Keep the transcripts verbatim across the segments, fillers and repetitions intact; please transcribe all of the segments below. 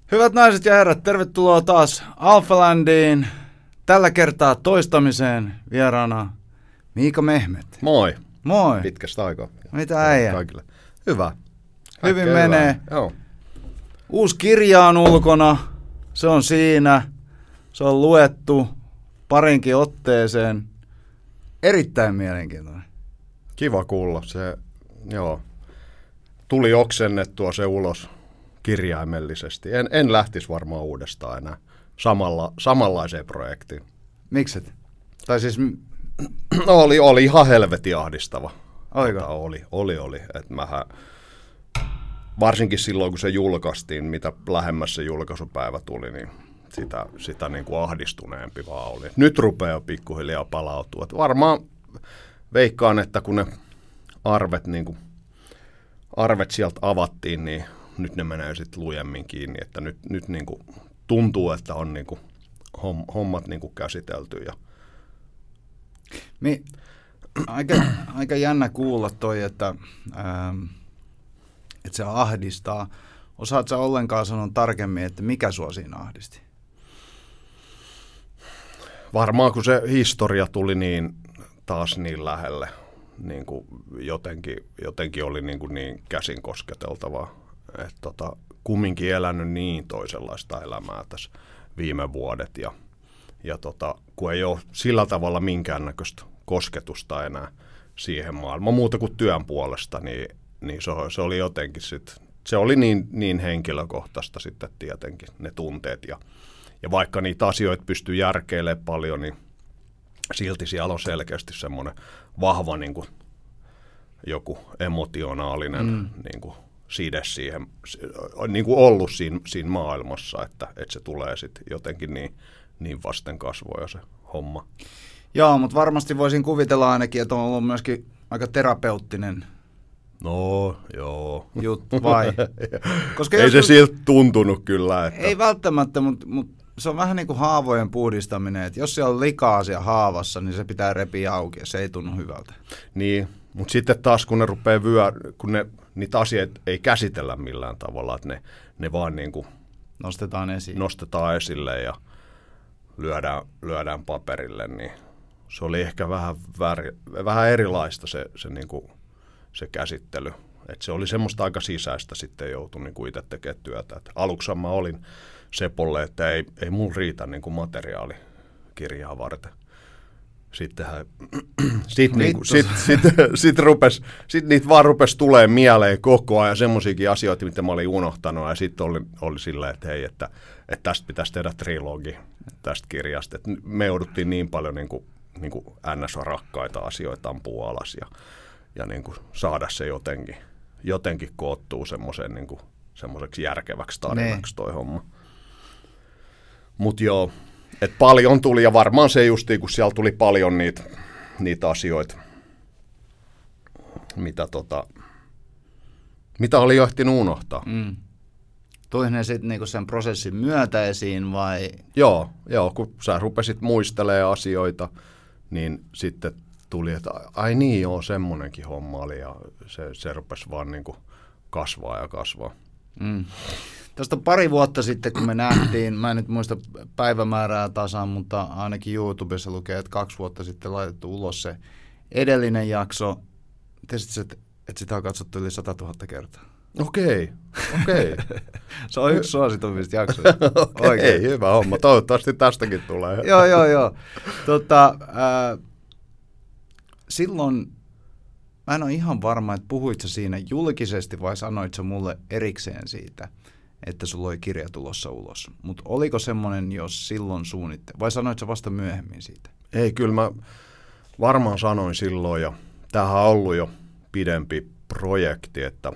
Hyvät naiset ja herrat, tervetuloa taas Alphalandiin. Tällä kertaa toistamiseen vieraana Miika Mehmet. Moi. Moi. Pitkästä aikaa. Mitä äijä? Kaikille. Hyvä. Hyvin Kaikkea menee. Hyvä. Joo. Uusi kirja on ulkona. Se on siinä. Se on luettu parinkin otteeseen. Erittäin mielenkiintoinen. Kiva kuulla. Se, joo. Tuli oksennettua se ulos kirjaimellisesti. En, en lähtisi varmaan uudestaan enää samalla, samanlaiseen projektiin. Mikset? Tai siis... No, oli, oli ihan helvetin ahdistava. Oiko? Tota, oli, oli, oli. Et mähän, varsinkin silloin, kun se julkaistiin, mitä lähemmäs se julkaisupäivä tuli, niin sitä, sitä niin kuin ahdistuneempi vaan oli. Nyt rupeaa jo pikkuhiljaa palautua. Et varmaan veikkaan, että kun ne arvet, niin kuin, arvet sieltä avattiin, niin nyt ne menee sitten lujemmin kiinni. Että nyt, nyt niin kuin tuntuu, että on niin kuin hommat niin kuin käsitelty ja Mi- aika, aika jännä kuulla toi, että, ähm, että se ahdistaa. Osaatko sä ollenkaan sanoa tarkemmin, että mikä sua siinä ahdisti? Varmaan kun se historia tuli niin taas niin lähelle, niin kuin jotenkin, jotenkin oli niin, kuin niin käsin kosketeltavaa. Että tota, kumminkin elänyt niin toisenlaista elämää tässä viime vuodet ja Ja tota, kun ei ole sillä tavalla minkäännäköistä kosketusta enää siihen maailmaan, muuta kuin työn puolesta, niin, niin se, se oli jotenkin sit, se oli niin, niin henkilökohtaista sitten tietenkin ne tunteet. Ja, ja vaikka niitä asioita pystyy järkeilemään paljon, niin silti siellä on selkeästi semmoinen vahva niin kuin joku emotionaalinen mm. niin kuin side siihen, niin kuin ollut siinä, siinä maailmassa, että, että se tulee sitten jotenkin niin niin vasten kasvoja se homma. Joo, mutta varmasti voisin kuvitella ainakin, että on ollut myöskin aika terapeuttinen no, joo. juttu, vai? Koska ei joskus, se siltä tuntunut kyllä. Että ei välttämättä, mutta, mutta se on vähän niin kuin haavojen puhdistaminen, että jos siellä on likaa siellä haavassa, niin se pitää repiä auki ja se ei tunnu hyvältä. Niin, mutta sitten taas kun ne rupeaa vyö, kun ne, niitä asioita ei käsitellä millään tavalla, että ne, ne vaan niin kuin nostetaan esiin. Nostetaan esille ja lyödään, lyödään paperille, niin se oli ehkä vähän, väri, vähän erilaista se, se, niin kuin, se käsittely. Et se oli semmoista aika sisäistä sitten joutui niin kuin itse tekemään työtä. Et aluksi mä olin Sepolle, että ei, ei mulla riitä niin kuin materiaali kirjaa varten. Sittenhän sit, niin kuin, sit, sit, sit, rupes, sit niitä vaan rupesi tulemaan mieleen koko ajan semmoisiakin asioita, mitä mä olin unohtanut. Ja sitten oli, oli silleen, että hei, että, että tästä pitäisi tehdä trilogi tästä kirjasta. Et me jouduttiin niin paljon niin kuin, niin kuin N S-rakkaita asioita ampua alas ja, ja niin kuin saada se jotenkin, jotenkin koottuu semmoisen, niin kuin, semmoiseksi järkeväksi tarinaksi toi homma. Mut joo. Et paljon tuli, ja varmaan se justiin, kun siellä tuli paljon niitä, niitä asioita, mitä, tota, mitä oli jo ehtinyt unohtaa. Mm. Tuihin ne sitten niinku sen prosessin myötä esiin, vai? Joo, joo, kun sä rupesit muistelemaan asioita, niin sitten tuli, että ai niin joo, semmonenkin homma oli, ja se, se rupesi vaan niinku kasvaa ja kasvaa. Mm. Tästä pari vuotta sitten, kun me nähtiin, mä en nyt muista päivämäärää tasan, mutta ainakin YouTubessa lukee, että kaksi vuotta sitten laitettu ulos se edellinen jakso. Tiesitkö, että, että sitä on katsottu yli sata tuhatta kertaa? Okei, okei. Se on yksi suosituimmista jaksoja. Okei, okay, hyvä homma. Toivottavasti tästäkin tulee. joo, joo, joo. Tota, äh, silloin, mä en ole ihan varma, että puhuit sä siinä julkisesti vai sanoit sä mulle erikseen siitä, että sulla oli kirja tulossa ulos. Mutta oliko semmoinen, jos silloin suunnitte, vai sanoit sä vasta myöhemmin siitä? Ei, kyllä mä varmaan sanoin silloin, ja tämähän on ollut jo pidempi projekti, että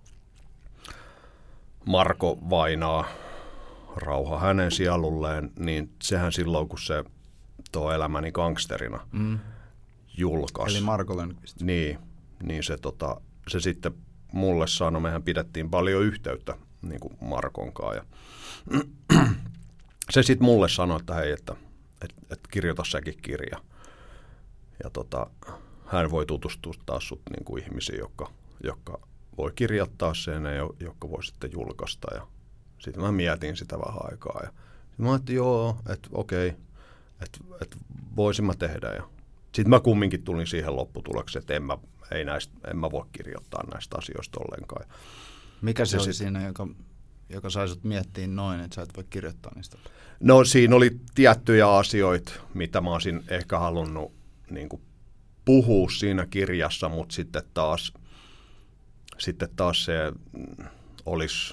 Marko Vainaa, rauha hänen sielulleen, niin sehän silloin, kun se tuo Elämäni gangsterina mm. julkaisi. Eli Marko Lönnqvist. Niin, niin se, tota, se sitten mulle sanoi, mehän pidettiin paljon yhteyttä niin kuin Markonkaan. Ja se sitten mulle sanoi, että hei, että et, et kirjoita säkin kirja. Ja tota, hän voi tutustua taas sut niin kuin ihmisiin, jotka, jotka voi kirjoittaa sen ja jotka voi sitten julkaista. Ja Sitten mä mietin sitä vähän aikaa ja mä ajattelin, joo, että okei, että et voisin mä tehdä. Ja sitten mä kumminkin tulin siihen lopputulokseen, että en mä, ei näistä, en mä voi kirjoittaa näistä asioista ollenkaan. Mikä se ja oli sit, siinä, joka, joka sai sut miettiä noin, että sä et voi kirjoittaa niistä? No siinä oli tiettyjä asioita, mitä mä olisin ehkä halunnut niin kuin puhua siinä kirjassa, mutta sitten taas, sitten taas se olisi,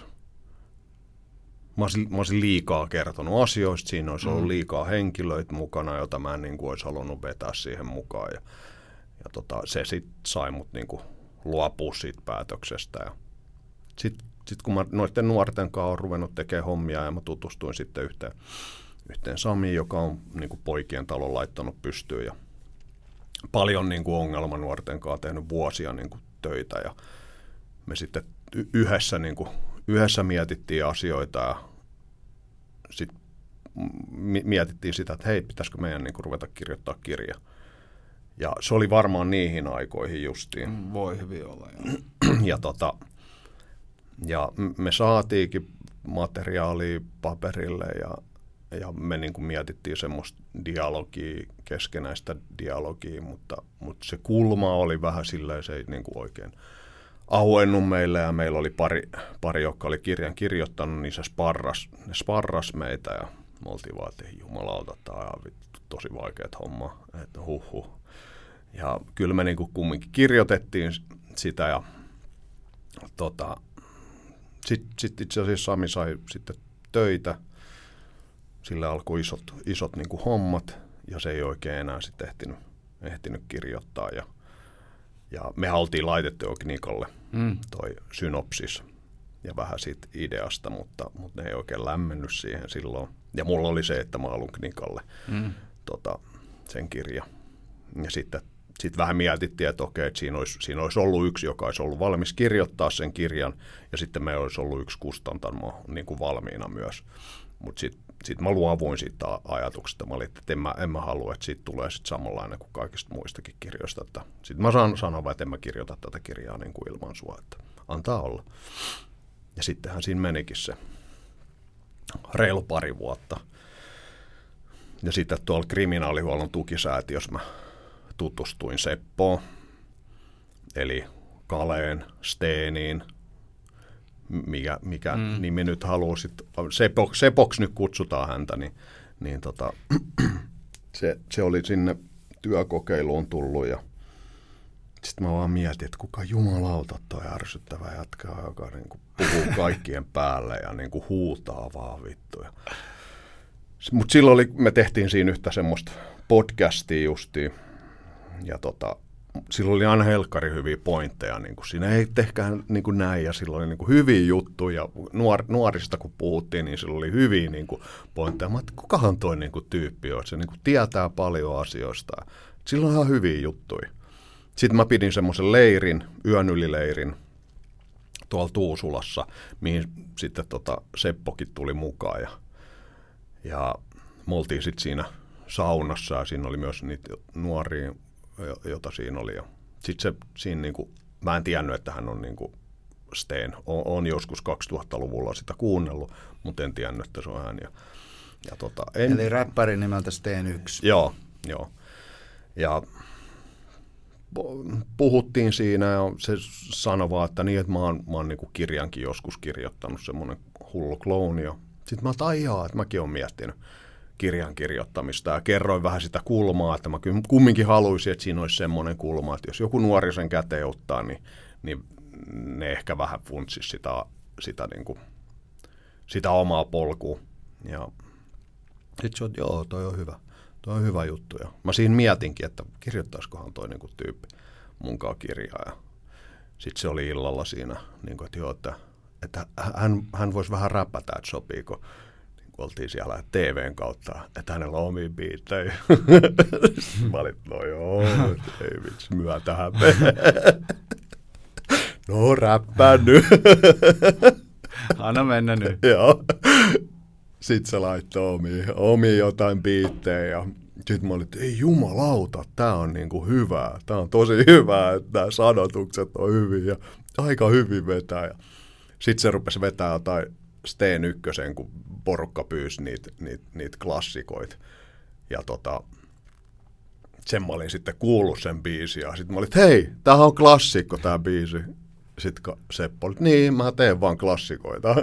mä olisin, mä olisin liikaa kertonut asioista, siinä olisi ollut liikaa henkilöitä mukana, jota mä en niin kuin olisi halunnut vetää siihen mukaan. Ja, ja tota, se sitten sai mut niin kuin luopua siitä päätöksestä. Sitten sit kun mä noiden nuorten kanssa olen ruvennut tekemään hommia ja mä tutustuin sitten yhteen, yhteen Samiin, joka on niin kuin poikien talon laittanut pystyyn ja paljon niin kuin ongelmanuorten kanssa tehnyt vuosia niin kuin töitä ja me sitten yhdessä, niin kuin, yhdessä mietittiin asioita ja sitten mietittiin sitä, että hei, pitäisikö meidän niin kuin ruveta kirjoittaa kirja. Ja se oli varmaan niihin aikoihin justiin. Voi hyvin olla. Jo. ja, tota, ja me saatiinkin materiaalia paperille ja, ja me niin kuin mietittiin semmoista dialogia, keskenäistä dialogia, mutta, mutta se kulma oli vähän silleen, se ei niin kuin oikein auennut meille ja meillä oli pari, pari, jotka oli kirjan kirjoittanut, niin se sparras, ne sparras meitä ja me oltiin vaan, että jumalauta, tämä on vittu tosi vaikeat homma, että huh huh. Ja kyllä me niin kuin kumminkin kirjoitettiin sitä ja tota, sitten sit itse asiassa Sami sai sitten töitä, sillä alkoi isot, isot niin kuin hommat ja se ei oikein enää sitten ehtinyt, ehtinyt kirjoittaa ja Ja me oltiin laitettu jo Knikalle mm. toi synopsis ja vähän siitä ideasta, mutta, mutta ne ei oikein lämmennyt siihen silloin. Ja mulla oli se, että mä haluan Knikalle mm. tota, sen kirja. Ja sitten sit vähän mietittiin, että okei, että siinä olisi, siinä olisi ollut yksi, joka olisi ollut valmis kirjoittaa sen kirjan, ja sitten meillä olisi ollut yksi kustantamo niin kuin valmiina myös. Mutta sitten sit mä luovuin siitä ajatuksesta. Mä olin, että en mä, en mä halua, että siitä tulee sit samanlainen kuin kaikista muistakin kirjoista. Sitten mä saan sanoa, että en mä kirjoita tätä kirjaa niin kuin ilman sua, että antaa olla. Ja sittenhän siinä menikin se reilu pari vuotta. Ja sitten tuolla kriminaalihuollon tukisäätiössä mä tutustuin Seppoon, eli Kaleen, Steeniin, mikä, mikä mm. nimi nyt haluaisit, Sepoks, Sepoks nyt kutsutaan häntä, niin, niin tota, se, se oli sinne työkokeiluun tullut ja sitten mä vaan mietin, että kuka jumalauta toi ärsyttävä jätkä, joka niin kuin puhuu kaikkien päälle ja niin kuin huutaa vaan vittuja. Mutta silloin oli, me tehtiin siinä yhtä semmoista podcastia justiin ja tota, silloin oli aina helkkari hyviä pointteja, niin kuin siinä ei tehkään niin kuin näin, ja silloin oli niin kuin hyviä juttuja, Nuor, nuorista kun puhuttiin, niin silloin oli hyviä niin kuin pointteja. Mä ajattelin, kukahan toi niin kuin tyyppi on, että se niin kuin tietää paljon asioista, silloin on ihan hyviä juttuja. Sitten mä pidin semmoisen leirin, yön ylileirin, tuolla Tuusulassa, mihin sitten tota Seppokin tuli mukaan, ja, ja me oltiin sitten siinä saunassa, ja siinä oli myös niitä nuoria, jota siinä oli. Sitten se siinä niinku, mä en tiennyt, että hän on niinku Steen. On, on joskus kaksituhattaluvulla sitä kuunnellut, mutta en tiennyt, että se on hän. Ja, ja tota, en... Eli räppäri nimeltä Steen yksi. Joo, joo. Ja puhuttiin siinä ja se sanoi vaan, että niin, että mä oon, mä oon niinku kirjankin joskus kirjoittanut, semmoinen hullu klooni. Sitten mä oon, että että mäkin oon miettinyt kirjan kirjoittamista ja kerroin vähän sitä kulmaa, että mä kumminkin haluaisin, että siinä olisi semmoinen kulma, että jos joku nuori sen käteen ottaa, niin, niin ne ehkä vähän funtsisi sitä, sitä, niin kuin, sitä omaa polkua. Ja sitten se on, joo, toi on hyvä, toi on hyvä juttu. Ja mä siinä mietinkin, että kirjoittaisikohan toi niin kuin tyyppi munkaan kirjaa. Ja sitten se oli illalla siinä, niin kuin, että joo, että, että hän, hän voisi vähän räpätä, että sopiiko. Oltiin siellä T V:n kautta, että hänellä on omia biittejä. Mä olin, no joo, ei vitsi, myö tähän. No räppää nyt. Anna mennä nyt. Joo. Sitten se laittoi omia, omia jotain biittejä ja sitten mä olin, että ei jumalauta, tää on niinku hyvää. Tää on tosi hyvää, että nämä sanotukset on hyviä ja aika hyvin vetää. Sitten se rupesi vetää jotain Steen ykkösen, kun porukka pyysi niitä niit, niit klassikoita. Ja tota, sen mä olin sitten kuullut sen biisin ja sitten mä olin, että hei, tämähän on klassikko tää biisi. Sitten Seppo oli, niin mä teen vaan klassikoita.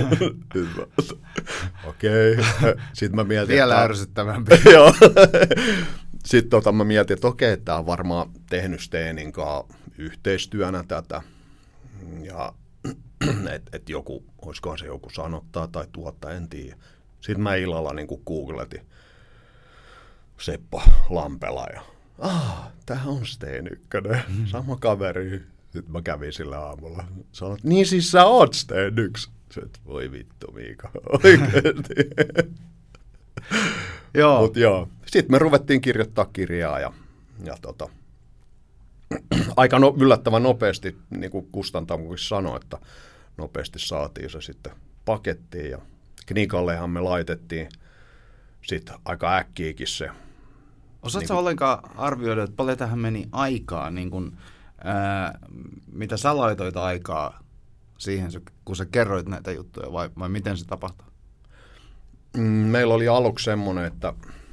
Okei. Okay. Sitten mä mietin, vielä ärsyttävämpi. Joo. Sitten tota, mä mietin, että okei, okay, tää on varmaan tehnyt Steenin kanssa yhteistyönä tätä. Ja että et joku, olisikohan se joku sanottaa tai tuottaa, en tiedä. Sitten mä illalla niin kuin googletin Seppo Lampela ja ah, tää on Steen ykkönen, sama kaveri. Sitten mä kävin sillä aamulla. Sanoin, niin siis sä oot Steen yksi. Sitten, voi vittu Miika, oikeesti. Joo. Mut joo. Sitten me ruvettiin kirjoittaa kirjaa ja, ja tota, aika no, yllättävän nopeasti, niin kuin kustantamokin sanoi, että nopeasti saatiin se sitten pakettiin ja Knikallehan me laitettiin sitten aika äkkiäkin se. Osaatko niin kun... ollenkaan arvioida, että paljon tähän meni aikaa, niin kun, ää, mitä sä laitoit aikaa siihen, kun sä kerroit näitä juttuja, vai, vai miten se tapahtui? Meillä oli aluksi semmoinen, että,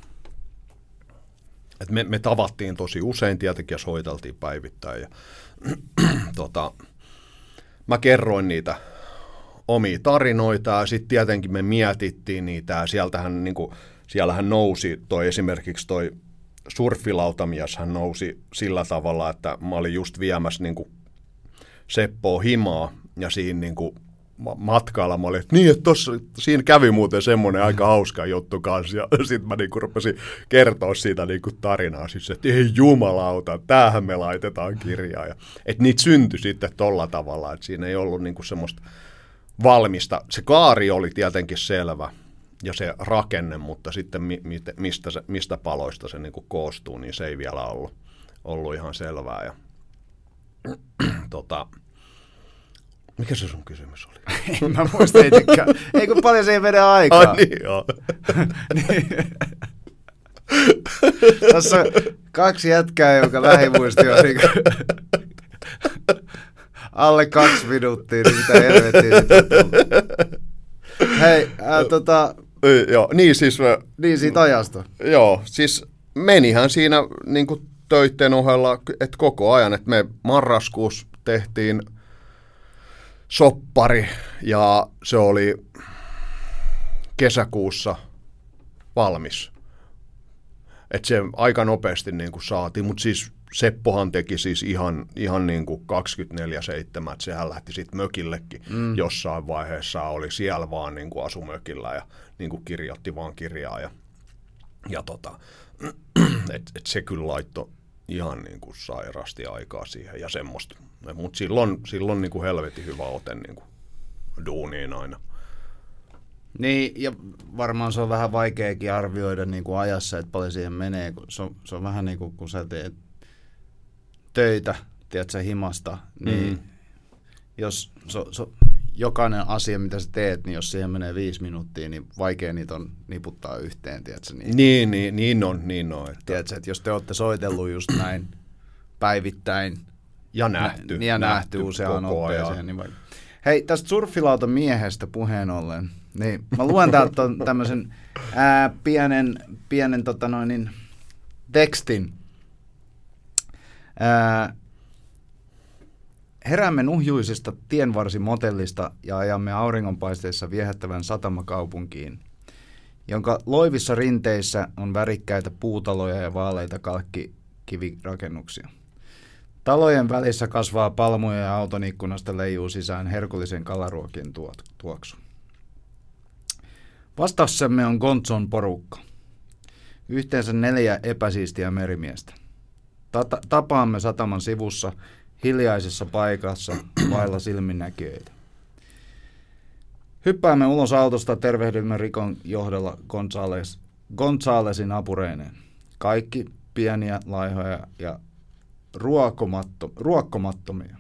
että me, me tavattiin tosi usein, tietenkin ja soiteltiin päivittäin. Ja, tota, mä kerroin niitä omia tarinoita ja sitten tietenkin me mietittiin niitä ja sieltähän, niin kuin, siellähän nousi toi esimerkiksi toi surffilautamies, hän nousi sillä tavalla, että mä olin just viemässä niin kuin Seppoa himaa ja siinä niin kuin matkalla mä olin, että niin, että tossa, siinä kävi muuten semmoinen aika hauska juttu kanssa, ja sitten mä niinku rupesin kertoa siitä niinku tarinaa, siis että ei jumalauta, tämähän me laitetaan kirjaa, ja että niitä syntyi sitten tolla tavalla, että siinä ei ollut niinku semmoista valmista, se kaari oli tietenkin selvä, ja se rakenne, mutta sitten mi, mi, mistä, se, mistä paloista se niinku koostuu, niin se ei vielä ollut, ollut ihan selvää, ja tota... Mikä se sun kysymys oli? En mä muista itsekään. Ei kun paljon se ei vede aikaa. Ah, niin joo. Niin. Tässä on kaksi jätkää, joka lähimuisti on niin alle kaksi minuuttia, niin mitä helvettiä. Hei, ää, tota... Joo, niin siis... Niin siitä ajasta. Joo, siis menihän siinä niin kuin töitten ohella, että koko ajan, että me marraskuussa tehtiin soppari ja se oli kesäkuussa valmis. Että se aika nopeasti niin kuin saatiin, mutta siis Seppohan teki siis ihan, ihan niin kuin kaksikymmentäneljä seitsemän, että sehän lähti sitten mökillekin mm. jossain vaiheessa, oli siellä vaan niin kuin asumökillä ja niin kuin kirjoitti vaan kirjaa ja, ja tota, että et se kyllä laittoi ihan niin kuin sairaasti aikaa siihen ja semmoista. Mutta silloin, silloin niin kuin helvetin hyvä ote niin kuin duuniin aina. Niin, ja varmaan se on vähän vaikeakin arvioida niin kuin ajassa, että paljon siihen menee. Kun se, on, se on vähän niin kuin, kun sä teet töitä, tiedät sä himasta, niin mm. jos so, so, jokainen asia, mitä sä teet, niin jos siihen menee viisi minuuttia, niin vaikea niitä on niputtaa yhteen, tiedät sä? Niin, niin, niin, niin on, niin on. Että... Tiedät sä, että jos te olette soitellut just näin päivittäin, ja nähty, nä- ja nähty, nähty useaan otteeseen, niin vaikka... Hei, tästä surffilautan miehestä puheen ollen, niin mä luen täältä tämmöisen ää, pienen, pienen tota noin, niin, tekstin. Ää, heräämme nuhjuisesta tienvarsimotellista ja ajamme auringonpaisteessa viehättävän satamakaupunkiin, jonka loivissa rinteissä on värikkäitä puutaloja ja vaaleita kalkkikivirakennuksia. Talojen välissä kasvaa palmuja ja auton ikkunasta leijuu sisään herkullisen kalaruokien tuoksu. Vastassamme on Gonzon porukka. Yhteensä neljä epäsiistiä merimiestä. Ta- tapaamme sataman sivussa hiljaisessa paikassa vailla silminnäkijöitä. Hyppäämme ulos autosta, tervehdymme Rikon johdolla Gonzales, Gonzalesin apureineen. Kaikki pieniä, laihoja ja ruokomatto, ruokkomattomia.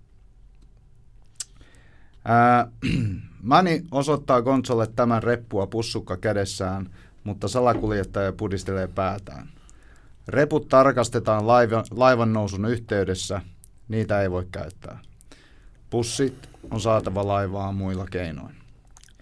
Ää, Mani osoittaa Gonzolle tämän reppua pussukka kädessään, mutta salakuljettaja pudistelee päätään. Reput tarkastetaan laivan, laivan nousun yhteydessä, niitä ei voi käyttää. Pussit on saatava laivaan muilla keinoin.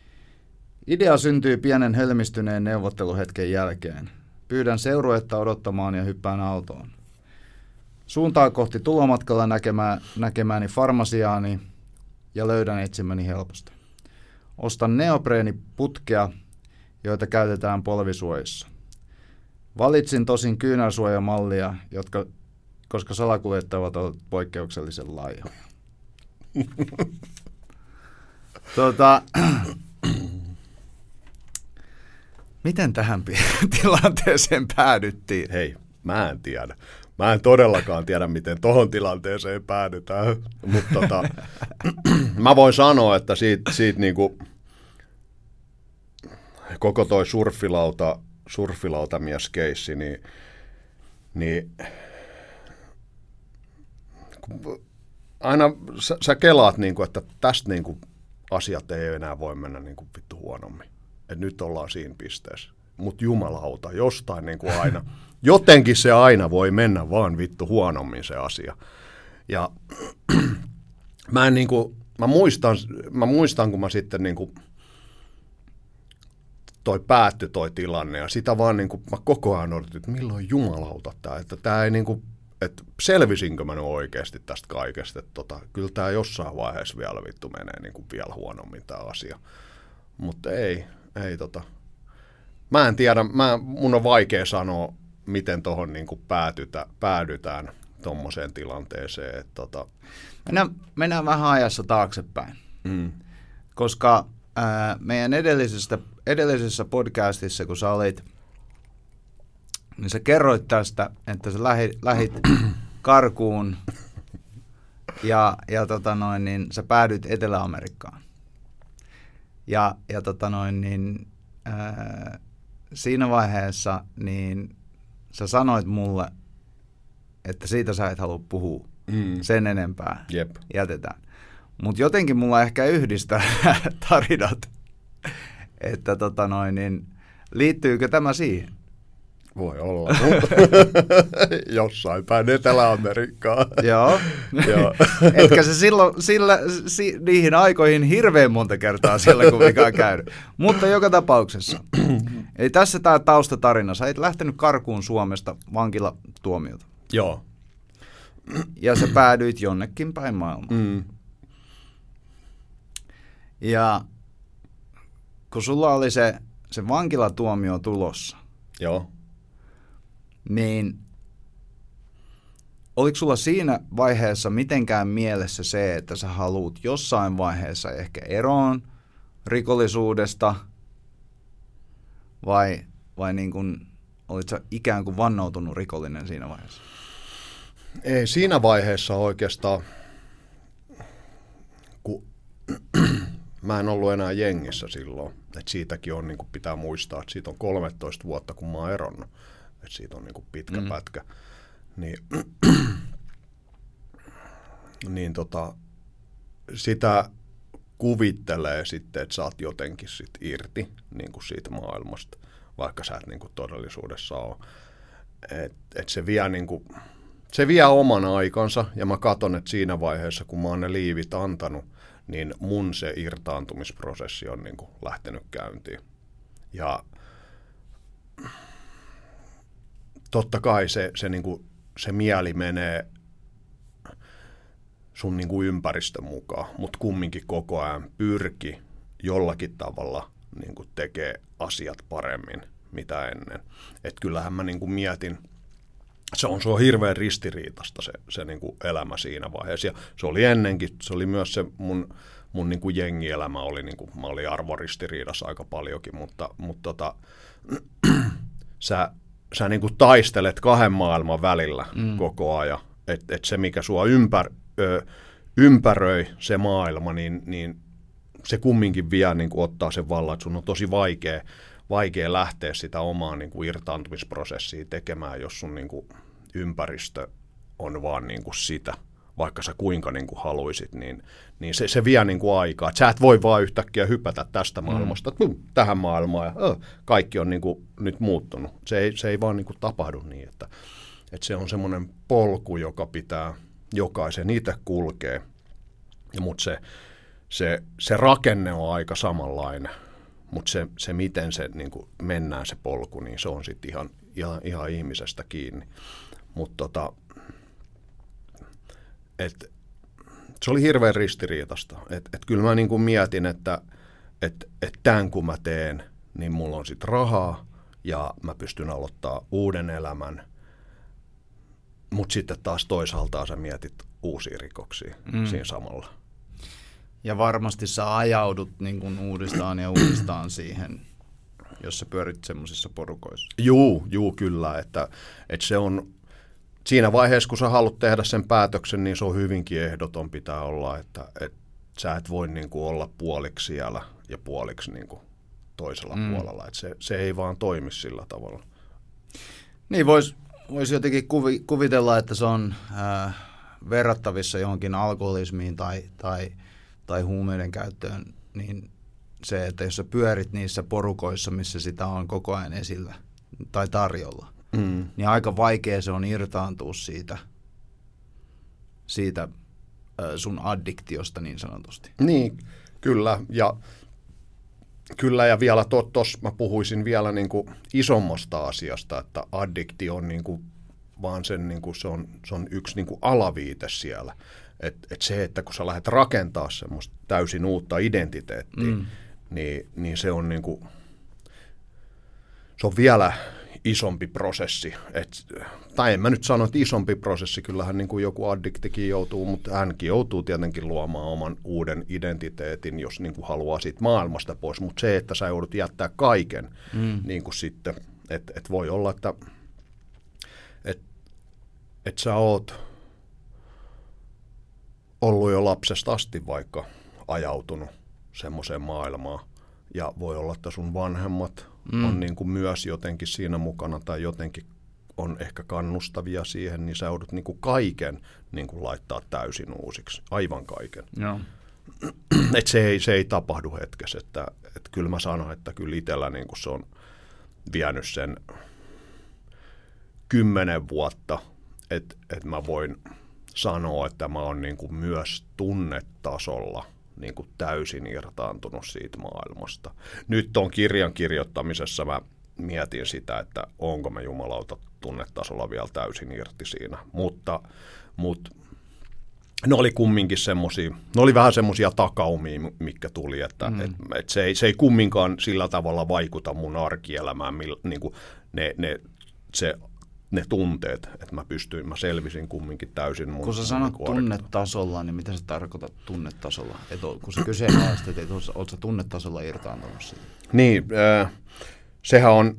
Idea syntyy pienen hölmistyneen neuvotteluhetken jälkeen. Pyydän seuruetta odottamaan ja hyppään autoon. Suuntaan kohti tulomatkalla näkemää, näkemääni farmasiaani ja löydän etsimäni helposta. Ostan neopreeniputkea, joita käytetään polvisuojissa. Valitsin tosin kyynärsuojamallia, jotka, koska salakuljettajat ovat poikkeuksellisen laajoja. Tota, miten tähän tilanteeseen päädyttiin? Hei, mä en tiedä. Mä en todellakaan tiedä, miten tohon tilanteeseen päädytään, mutta tota, mä voin sanoa, että siitä, siitä niinku, koko toi surfilauta, surfilautamieskeissi, niin, niin aina sä, sä kelaat, niinku, että tästä niinku, asiat ei enää voi mennä niinku, vittu huonommin. Et nyt ollaan siinä pisteessä. Mutta jumalauta, jostain niinku aina, jotenkin se aina voi mennä vaan vittu huonommin se asia. Ja mä, en niinku, mä, muistan, mä muistan, kun mä sitten niinku, toi päättyi toi tilanne ja sitä vaan niinku, mä koko ajan odotin, että milloin jumalauta tää, että tää ei niinku, että selvisinkö mä nyt oikeasti tästä kaikesta, että tota, kyllä tää jossain vaiheessa vielä vittu menee niinku vielä huonommin tää asia. Mutta ei, ei tota. Mä en tiedä, mä, mun on vaikea sanoa, miten tuohon niinku päätytä, päädytään tuommoiseen tilanteeseen. Että tota. mennään, mennään vähän ajassa taaksepäin, mm. koska ää, meidän edellisessä, edellisessä podcastissa, kun sä olit, niin sä kerroit tästä, että sä lähit, lähit karkuun ja, ja tota noin, niin sä päädyit Etelä-Amerikkaan. Ja, ja tota noin, niin, ää, siinä vaiheessa niin sä sanoit mulle, että siitä sä et halua puhua mm. sen enempää. Jep. Jätetään. Mutta jotenkin mulla ehkä yhdistää tarinat, että tota noin, niin, liittyykö tämä siihen? Voi olla. Jossain päin Etelä-Amerikkaa. Joo. Joo. Etkä se silloin, sillä, si, niihin aikoihin hirveän monta kertaa siellä, kun mikä on käynyt. Mutta joka tapauksessa. Eli tässä tämä taustatarina. Sä et lähtenyt karkuun Suomesta vankilatuomiota. Joo. Ja sä päädyit jonnekin päin maailmaa. Mm. Ja kun sulla oli se, se vankilatuomio tulossa, joo. niin oliko sulla siinä vaiheessa mitenkään mielessä se, että sä haluat jossain vaiheessa ehkä eroon rikollisuudesta, vai, vai niin kuin, olit sä ikään kuin vannoutunut rikollinen siinä vaiheessa? Ei siinä vaiheessa oikeastaan, kun mä en ollut enää jengissä silloin, että siitäkin on, niin kuin pitää muistaa, että siitä on kolmetoista vuotta, kun mä oon eronnut. Että siitä on niin kuin pitkä mm. pätkä, niin, niin tota, sitä kuvittelee sitten, että sä oot jotenkin sit irti niin kuin siitä maailmasta, vaikka sä et niin kuin todellisuudessa ole. Et, et se, vie, niin kuin, se vie oman aikansa, ja mä katson, että siinä vaiheessa, kun mä oon ne liivit antanut, niin mun se irtaantumisprosessi on niin kuin lähtenyt käyntiin. Ja totta kai se, se, niin kuin, se mieli menee sun niin kuin ympäristön mukaan, mutta kumminkin koko ajan pyrki jollakin tavalla niin kuin tekee asiat paremmin mitä ennen. Et kyllähän mä niin kuin mietin, se on, se on hirveän ristiriitasta se, se niin kuin elämä siinä vaiheessa. Ja se oli ennenkin, se oli myös se mun, mun niin kuin jengielämä, oli niin kuin, mä olin arvoristiriidassa aika paljonkin, mutta, mutta tota, sä sä niin kuin taistelet kahden maailman välillä mm. koko ajan. Että et se, mikä sua ympär, ö, ympäröi, se maailma, niin, niin se kumminkin vie niin kuin ottaa sen vallan, että sun on tosi vaikea, vaikea lähteä sitä omaa niin kuin irtaantumisprosessia tekemään, jos sun niin kuin ympäristö on vaan niin kuin sitä. Vaikka sä kuinka niin kuin haluisit, niin, niin se, se vie niin kuin aikaa. Et sä et voi vaan yhtäkkiä hypätä tästä maailmasta mm. tähän maailmaan, ja ö, kaikki on niin kuin nyt muuttunut. Se ei, se ei vaan niin kuin tapahdu niin, että, että se on semmoinen polku, joka pitää jokaisen itse kulkea, mutta se, se, se rakenne on aika samanlainen. mutta se, se miten se niin kuin mennään se polku, niin se on sitten ihan, ihan, ihan ihmisestä kiinni. Mutta tota, et, se oli hirveän ristiriitasta. Et, et kyllä mä niin kuin mietin, että et, et tämän kun mä teen, niin mulla on sitten rahaa ja mä pystyn aloittaa uuden elämän. Mutta sitten taas toisaalta sä mietit uusia rikoksia mm. siinä samalla. Ja varmasti sä ajaudut niin kun uudestaan ja uudestaan siihen, jos sä pyörit semmoisissa porukoissa. Juu, juu kyllä. Että, että se on, siinä vaiheessa, kun sä haluat tehdä sen päätöksen, niin se on hyvinkin ehdoton pitää olla, että, että sä et voi niin kuin olla puoliksi siellä ja puoliksi niin kuin toisella mm. puolella. Että se, se ei vaan toimi sillä tavalla. Niin, voisi vois jotenkin kuvi, kuvitella, että se on äh, verrattavissa johonkin alkoholismiin tai, tai, tai huumeiden käyttöön, niin se, että jos sä pyörit niissä porukoissa, missä sitä on koko ajan esillä tai tarjolla, mm. niin aika vaikea se on irtaantua siitä, siitä äh, sun addiktiosta niin sanotusti. Niin, kyllä. Ja Kyllä, ja vielä tuossa mä puhuisin vielä niin kuin isommasta asiasta, että addiktio on niin kuin vaan sen, niin kuin se, on, se on yksi niin kuin alaviite siellä. Et, et se, että kun sä lähdet rakentaa semmoista täysin uutta identiteettiä, mm. niin, niin se on niin kuin, se on vielä isompi prosessi. Et, tai en mä nyt sano, että isompi prosessi, kyllähän niin kuin joku addiktikin joutuu, mutta hänkin joutuu tietenkin luomaan oman uuden identiteetin, jos niin kuin haluaa siitä maailmasta pois. Mutta se, että sä joudut jättää kaiken, mm. niin kuin sitten, että et voi olla, että et, et sä oot ollut jo lapsesta asti vaikka ajautunut semmoiseen maailmaan, ja voi olla, että sun vanhemmat mm. on niin kuin myös jotenkin siinä mukana tai jotenkin on ehkä kannustavia siihen, niin sä joudut niin kuin kaiken niin kuin laittaa täysin uusiksi, aivan kaiken. Joo. Et se, ei, se ei tapahdu hetkessä, että et kyllä mä sanon, että kyllä itsellä niin kuin se on vienyt sen kymmenen vuotta, että et mä voin sanoa, että mä oon niin kuin myös tunnetasolla niin kuin täysin irtaantunut siitä maailmasta. Nyt tuon kirjan kirjoittamisessa mä mietin sitä, että onko mä jumalauta tunnetasolla vielä täysin irti siinä, mutta, mutta ne oli kumminkin semmosia, ne oli vähän semmosia takaumia, mitkä tuli, että mm. et, et se, ei, se ei kumminkaan sillä tavalla vaikuta mun arkielämään, mil, niin kuin ne, ne, se, ne tunteet, että mä pystyin, mä selvisin kumminkin täysin mun. Kun sä sanot niin tunnetasolla, niin mitä sä tarkoitat tunnetasolla? Et o, kun sä kyseenalaistat, että oot sä tunnetasolla irtaantunut siitä? Niin, äh, sehän on,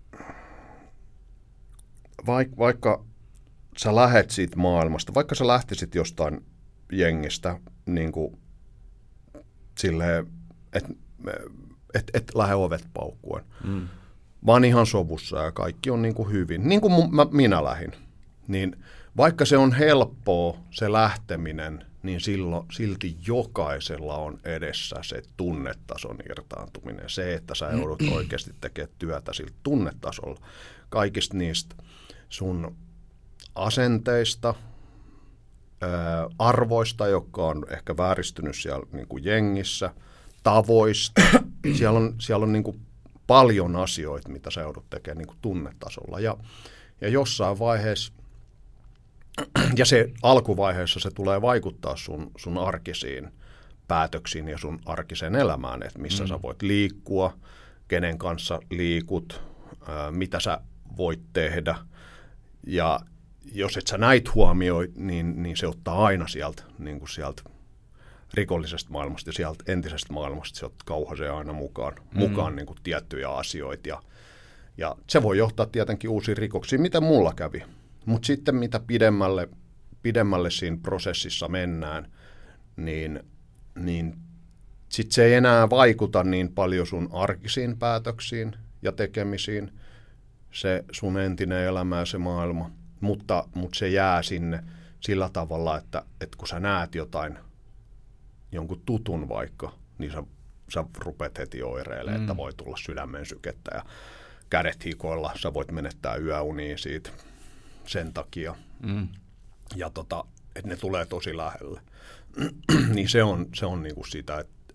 vaik, vaikka sä lähet siitä maailmasta, vaikka sä lähtisit jostain jengistä niin kuin silleen, että et, et lähde ovet paukkuen, mm. vaan ihan sovussa ja kaikki on niin kuin hyvin, niin kuin mun, mä, minä lähdin, niin vaikka se on helppoa se lähteminen, niin silloin, silti jokaisella on edessä se tunnetason irtaantuminen. Se, että sä joudut oikeasti tekemään työtä sillä tunnetasolla. Kaikista niistä sun asenteista, ää, arvoista, jotka on ehkä vääristynyt siellä niin kuin jengissä, tavoista. Siellä on, siellä on niin kuin paljon asioita, mitä sä joudut tekemään niin kuin tunnetasolla. Ja, ja jossain vaiheessa, ja se alkuvaiheessa se tulee vaikuttaa sun, sun arkisiin päätöksiin ja sun arkiseen elämään, että missä mm. sä voit liikkua, kenen kanssa liikut, ää, mitä sä voit tehdä. Ja jos et sä näitä huomioi, niin, niin se ottaa aina sieltä, niin kuin sieltä rikollisesta maailmasta ja sieltä entisestä maailmasta, se kauhaisee aina mukaan, mm. mukaan niin kuin tiettyjä asioita. Ja, ja se voi johtaa tietenkin uusiin rikoksiin, mitä mulla kävi. Mutta sitten mitä pidemmälle, pidemmälle siinä prosessissa mennään, niin, niin sitten se ei enää vaikuta niin paljon sun arkisiin päätöksiin ja tekemisiin, se sun entinen elämä ja se maailma, mutta, mutta se jää sinne sillä tavalla, että, että kun sä näet jotain, jonkun tutun vaikka, niin sä, sä rupeat heti oireilemaan, mm. että voi tulla sydämen sykettä ja kädet hikoilla, sä voit menettää yöunia siitä sen takia. Mm. Ja tota, että ne tulee tosi lähelle. Niin se on, se on niinku sitä, että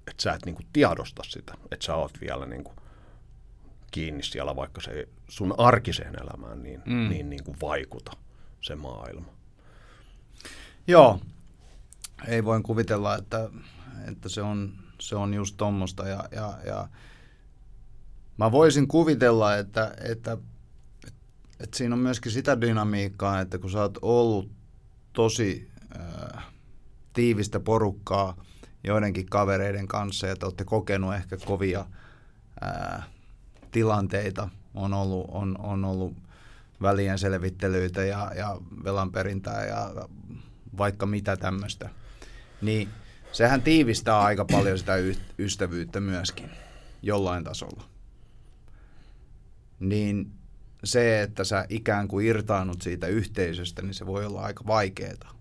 et sä et niin kuin tiedosta sitä, että sä oot vielä niin kuin kiinni siellä, vaikka se ei sun arkiseen elämään niin, mm. niin, niin kuin vaikuta se maailma. Joo, ei voi kuvitella, että, että se, on, se on just tommoista. Ja, ja, ja mä voisin kuvitella, että, että, että siinä on myöskin sitä dynamiikkaa, että kun sä oot ollut tosi äh, tiivistä porukkaa joidenkin kavereiden kanssa ja te olette kokenut ehkä kovia äh, tilanteita, on ollut, on, on ollut välien selvittelyitä ja, ja velanperintää ja vaikka mitä tämmöistä, niin sehän tiivistää aika paljon sitä y- ystävyyttä myöskin jollain tasolla. Niin se, että sä ikään kuin irtaannut siitä yhteisöstä, niin se voi olla aika vaikeaa.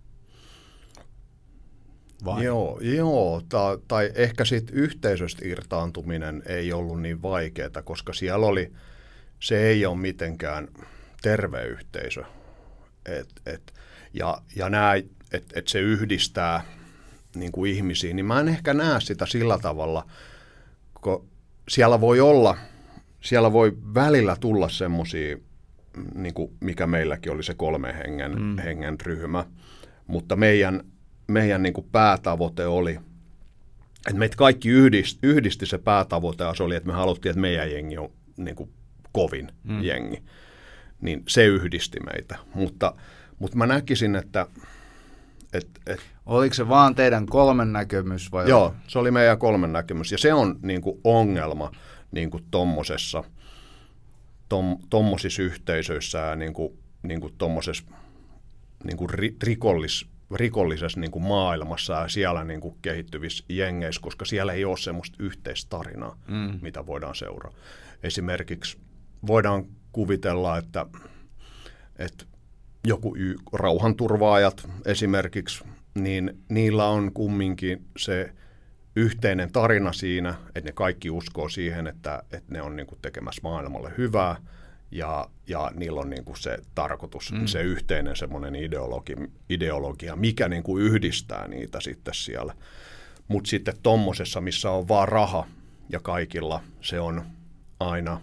Vai? Joo, joo tai, tai ehkä siitä yhteisöstä irtaantuminen ei ollut niin vaikeaa, koska siellä oli, se ei ole mitenkään terve yhteisö. Et, et, ja ja nämä, että et se yhdistää niin kuin ihmisiä, niin mä en ehkä näe sitä sillä tavalla, kun siellä voi olla, siellä voi välillä tulla semmoisia, niin kuin mikä meilläkin oli se kolmen hengen, mm. hengen ryhmä, mutta meidän, meidän niin kuin päätavoite oli, että meitä kaikki yhdisti, yhdisti se päätavoite, ja se oli, että me haluttiin, että meidän jengi on niin kuin kovin mm. jengi, niin se yhdisti meitä, mutta, mutta mä näkisin, että Et, et, Oliko se vaan teidän kolmen näkemys? Vai joo, oli? se oli meidän kolmen näkemys. Ja se on niin kuin ongelma niin kuin tommosessa, tom, tommosissa yhteisöissä ja niin kuin, niin kuin tommosessa niin kuin ri, rikollis, rikollisessa niin kuin maailmassa ja siellä niin kuin kehittyvissä jengeissä, koska siellä ei ole semmoista yhteistarinaa, mm. mitä voidaan seuraa. Esimerkiksi voidaan kuvitella, että, että joku y- rauhanturvaajat esimerkiksi, niin niillä on kumminkin se yhteinen tarina siinä, että ne kaikki uskoo siihen, että, että ne on niin kuin tekemässä maailmalle hyvää ja, ja niillä on niin kuin se tarkoitus, mm. se yhteinen semmoinen ideologi, ideologia, mikä niin kuin yhdistää niitä sitten siellä. Mutta sitten tommosessa, missä on vaan raha ja kaikilla se on aina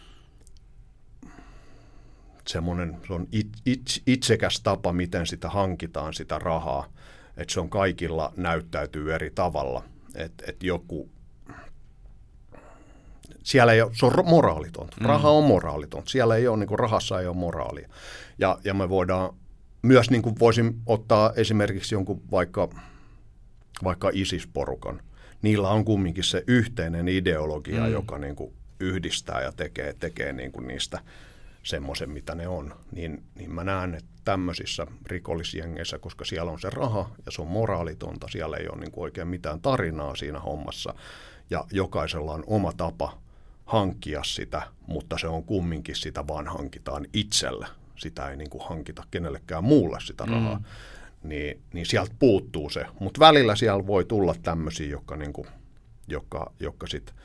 semmoinen, se on it, it, itsekäs tapa, miten sitä hankitaan, sitä rahaa, että se on kaikilla näyttäytyy eri tavalla, että et joku, siellä ei ole, se on moraalitonta, mm. raha on moraalitonta, siellä ei ole, niin kuin rahassa ei ole moraalia, ja, ja me voidaan, myös niin kuin voisin ottaa esimerkiksi jonkun vaikka, vaikka ISIS-porukan, niillä on kumminkin se yhteinen ideologia, mm. joka niin kuin yhdistää ja tekee, tekee niin kuin niistä semmoisen, mitä ne on, niin, niin mä näen, että tämmöisissä rikollisjengeissä, koska siellä on se raha ja se on moraalitonta, siellä ei ole niin kuin oikein mitään tarinaa siinä hommassa, ja jokaisella on oma tapa hankkia sitä, mutta se on kumminkin sitä vaan hankitaan itselle, sitä ei niin kuin hankita kenellekään muulle sitä rahaa, mm. niin, niin sieltä puuttuu se, mutta välillä siellä voi tulla tämmöisiä, jotka, niin kuin, jotka, jotka sitten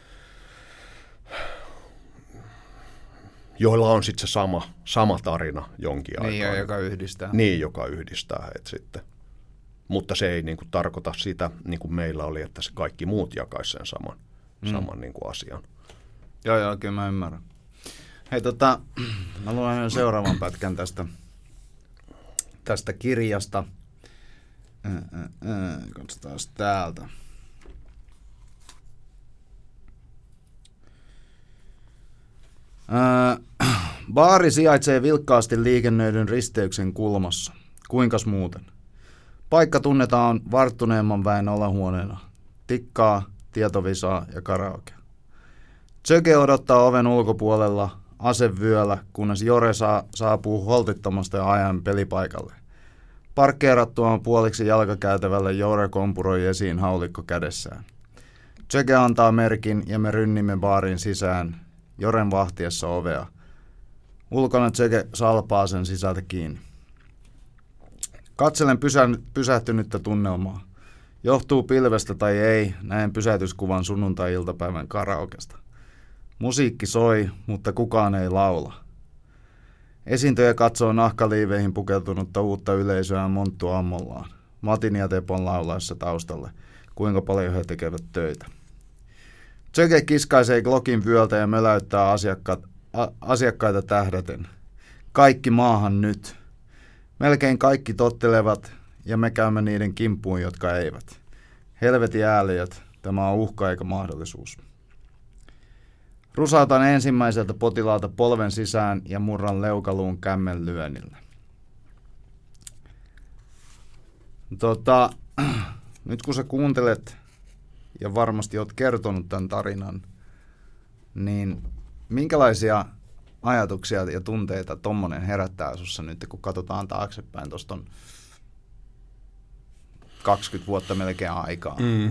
joilla on sitten se sama, sama tarina jonkin niin, aikaa. Niin, joka yhdistää. Niin, joka yhdistää heitä sitten. Mutta se ei niin kuin tarkoita sitä, niin kuin meillä oli, että se kaikki muut jakaisi sen saman, mm. saman niin kuin asian. Joo, joo, kyllä mä ymmärrän. Hei, tota, mä luen seuraavan pätkän tästä, tästä kirjasta. Äh, äh, äh, katsotaan täältä. Äh, baari sijaitsee vilkkaasti liikennöidyn risteyksen kulmassa. Kuinkas muuten? Paikka tunnetaan varttuneemman väen olahuoneena. Tikkaa, tietovisaa ja karaoke. Tsöke odottaa oven ulkopuolella asevyöllä, kunnes Jore saa, saapuu holtittomasta ajan pelipaikalle. Parkkeerattuaan puoliksi jalkakäytävälle Jore kompuroi esiin haulikko kädessään. Tsöke antaa merkin ja me rynnimme baarin sisään Joren vahtiessa ovea. Ulkona Tsöke salpaa sen sisältä kiinni. Katselen pysä, pysähtynyttä tunnelmaa. Johtuu pilvestä tai ei, näen pysäytyskuvan sunnuntai-iltapäivän karaokesta. Musiikki soi, mutta kukaan ei laula. Esiintyjä katsoo nahkaliiveihin pukeutunutta uutta yleisöä monttu ammollaan. Matin ja Tepon laulaessa taustalle, kuinka paljon he tekevät töitä. Tsöke kiskaisee Glockin vyöltä ja möläyttää asiakkaat, a, asiakkaita tähdäten. Kaikki maahan nyt. Melkein kaikki tottelevat ja me käymme niiden kimppuun, jotka eivät. Helvetin ääliöt, tämä on uhka eikä mahdollisuus. Rusautan ensimmäiseltä potilaalta polven sisään ja murran leukaluun kämmen lyönnillä. Tota, nyt kun sä kuuntelet ja varmasti oot kertonut tämän tarinan, niin minkälaisia ajatuksia ja tunteita tommonen herättää sussa nyt, kun katsotaan taaksepäin, tuosta on kaksikymmentä vuotta melkein aikaa. Mm.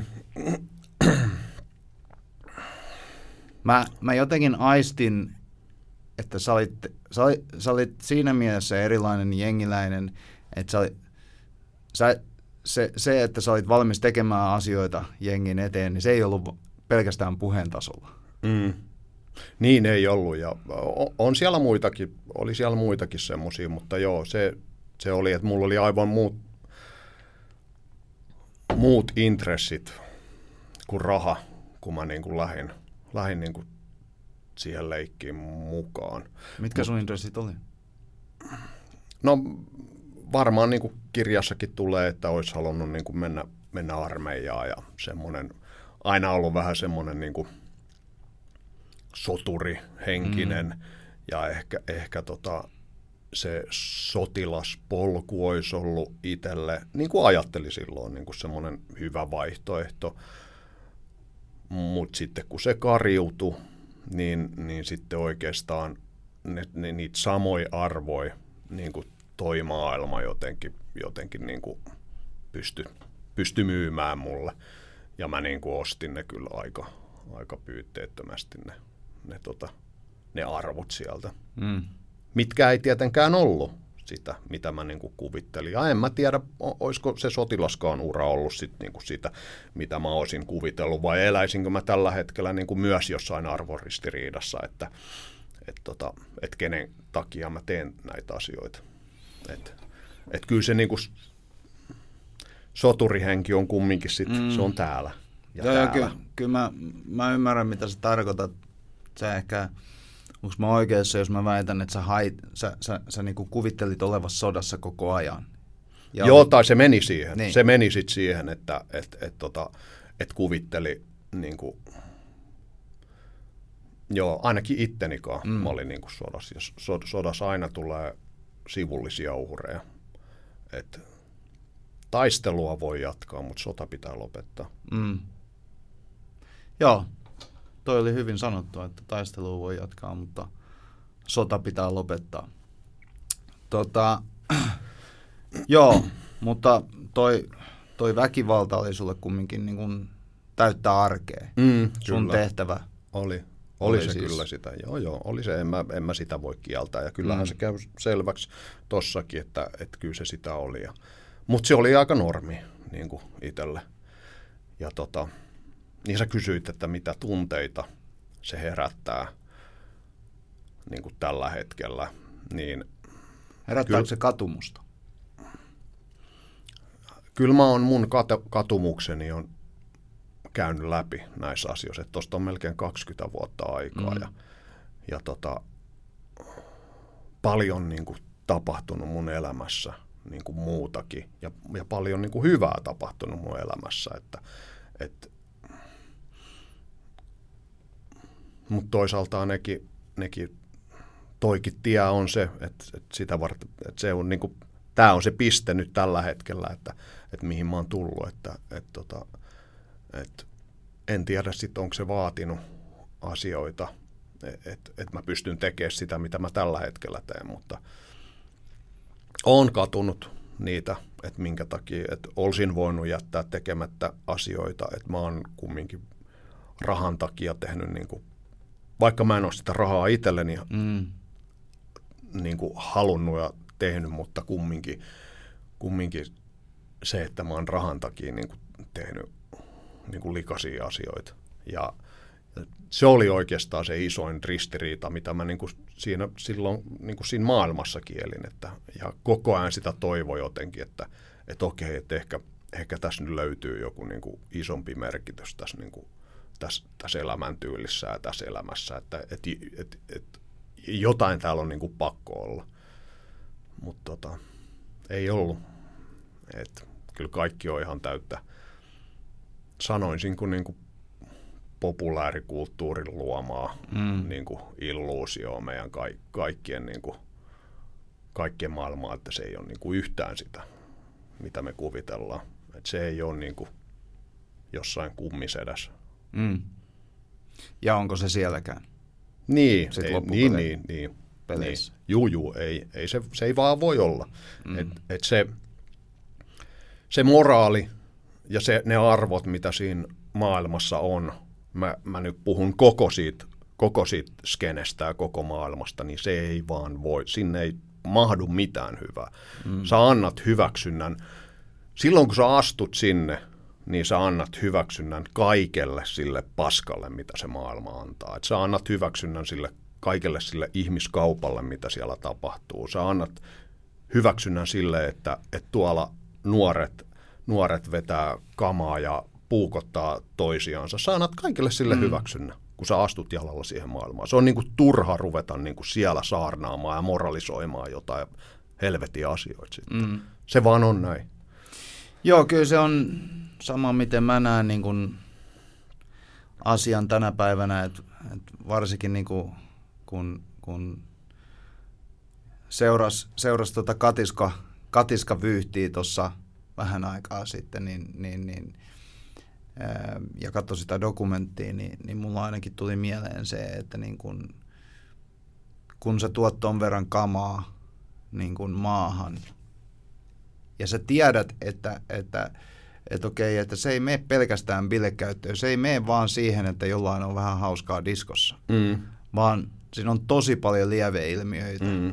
Mä, mä jotenkin aistin, että sä olit, sä olit, sä olit siinä mielessä erilainen jengiläinen, että sä, sä, se, se, että sä olit valmis tekemään asioita jengin eteen, niin se ei ollut pelkästään puheen tasolla. Mm. Niin ei ollut, ja on siellä muitakin, oli siellä muitakin semmoisia, mutta joo, se, se oli, että mulla oli aivan muut, muut intressit kuin raha, kun mä niin kuin lähdin, lähdin niin kuin siihen leikkiin mukaan. Mitkä sun intressit oli? No varmaan niin kuin kirjassakin tulee, että olisi halunnut niin kuin mennä, mennä armeijaan ja semmoinen, aina ollut vähän semmoinen niin kuin soturihenkinen mm. ja ehkä, ehkä tota, se sotilaspolku olisi ollut itselle, niin kuin ajattelin silloin, niin kuin semmoinen hyvä vaihtoehto. Mutta sitten kun se kariutui, niin, niin sitten oikeastaan ne, ne, niitä samoja arvoja niin kuin toi maailma jotenkin, jotenkin niin kuin pysty, pysty myymään mulle. Ja mä niin kuin ostin ne kyllä aika, aika pyytteettömästi ne, ne, tota, ne arvot sieltä. Mm. Mitkä ei tietenkään ollut sitä, mitä mä niin kuin kuvittelin. Ja en mä tiedä, olisiko se sotilaskaan ura ollut sit niin kuin sitä, mitä mä olisin kuvitellut, vai eläisinkö mä tällä hetkellä niin kuin myös jossain arvoristiriidassa, että et tota, et kenen takia mä teen näitä asioita. Et, et kyllä se niin kuin soturihenki on kumminkin sit, mm. se on täällä ja Joo, täällä. Kyllä, kyllä mä, mä ymmärrän, mitä sä tarkoitat. Sä ehkä, onko mä oikeassa, jos mä väitän, että sä, hait, sä, sä, sä niinku kuvittelit olevassa sodassa koko ajan. Ja Joo, oli... tai se meni siihen. Niin. Se meni sitten siihen, että et, et, tota, et kuvitteli, niinku, joo, ainakin ittenikaan mm. mä olin niinku sodassa. Ja so, sodassa aina tulee sivullisia uhreja. Et, taistelua voi jatkaa, mutta sota pitää lopettaa. Mm. Joo, toi oli hyvin sanottu, että taistelua voi jatkaa, mutta sota pitää lopettaa. Tota, joo, mutta toi, toi väkivalta oli sulle kumminkin niin kuin täyttää arkea. Mm, Sun kyllä. tehtävä. Oli. Oli, oli se siis. Kyllä sitä. Joo, joo, oli se. En mä, en mä sitä voi kieltää. Ja kyllähän mm. se käy selväksi tossakin, että, että kyllä se sitä oli. Ja, mutta se oli aika normi niin kuin itselle. Ja tota, niin sä kysyit, että mitä tunteita se herättää niin kuin tällä hetkellä. Niin Herättääkö kyllä, se katumusta? Kyllä mä oon mun kat- katumukseni on käynyt läpi näissä asioissa. Tuosta on melkein kaksikymmentä vuotta aikaa mm. ja, ja tota, paljon niin kuin tapahtunut mun elämässä niin kuin muutakin ja, ja paljon niin kuin hyvää tapahtunut mun elämässä. Että, et, mutta toisaalta nekin, nekin toikin tie on se, että, että sitä varten, että se on niin kuin, tämä on se piste nyt tällä hetkellä, että, että mihin mä oon tullut, että, että, että, että en tiedä sitten, onko se vaatinut asioita, että, että mä pystyn tekemään sitä, mitä mä tällä hetkellä teen, mutta oon katunut niitä, että minkä takia, että olisin voinut jättää tekemättä asioita, että mä oon kumminkin rahan takia tehnyt, niin kuin, vaikka mä en ole sitä rahaa itselleni mm. niin kuin halunnut ja tehnyt, mutta kumminkin, kumminkin se, että mä oon rahan takia niin kuin tehnyt niin kuin likaisia asioita. Ja se oli oikeastaan se isoin ristiriita, mitä mä niin kuin siinä, silloin niin kuin siinä maailmassa kielin. Että, ja koko ajan sitä toivoi jotenkin, että, että okei, että ehkä, ehkä tässä nyt löytyy joku niin kuin isompi merkitys tässä, niin kuin, tässä, tässä elämäntyylissä ja tässä elämässä, että et, et, et, jotain täällä on niin kuin pakko olla. Mutta tota, ei ollut. Et, kyllä kaikki on ihan täyttä, sanoisin kuin, niin kuin populaarikulttuurin luomaa mm. niin kuin illuusioa meidän ka- kaikkien, niin kuin, kaikkien maailmaa, että se ei ole niin kuin yhtään sitä, mitä me kuvitellaan. Että se ei ole niin kuin jossain kummisedässä. Mm. Ja onko se sielläkään? Niin, ei, niin, niin, niin, peleissä. Niin. Juu, juu, ei, ei se, se ei vaan voi olla. Mm. Et, et se, se moraali ja se, ne arvot, mitä siinä maailmassa on, mä, mä nyt puhun koko siitä, koko siitä skenestä ja koko maailmasta, niin se ei vaan voi, sinne ei mahdu mitään hyvää. Mm. Sä annat hyväksynnän. Silloin kun sä astut sinne, niin sä annat hyväksynnän kaikelle sille paskalle, mitä se maailma antaa. Et sä annat hyväksynnän sille kaikelle sille ihmiskaupalle, mitä siellä tapahtuu. Sä annat hyväksynnän sille, että, että tuolla nuoret, nuoret vetää kamaa ja puukottaa toisiaansa. Sä annat kaikille sille mm. hyväksynnän, kun sä astut jalalla siihen maailmaan. Se on niin kuin turha ruveta niin kuin siellä saarnaamaan ja moralisoimaan jotain helvetin asioita sitten. Mm. Se vaan on näin. Joo, kyllä se on sama, miten mä näen niin kuin asian tänä päivänä, että, että varsinkin niin kuin, kun, kun seurasi seuras tuota katiska, katiska vyyhtiä tuossa vähän aikaa sitten, niin, niin, niin, ää, ja katsoi sitä dokumenttia, niin, niin mulla ainakin tuli mieleen se, että niin kun, kun sä tuot ton verran kamaa niin kun maahan, ja sä tiedät, että, että, että okei, että se ei mene pelkästään bilekäyttöön, se ei mene vaan siihen, että jollain on vähän hauskaa diskossa, mm. vaan siinä on tosi paljon lieveilmiöitä, mm.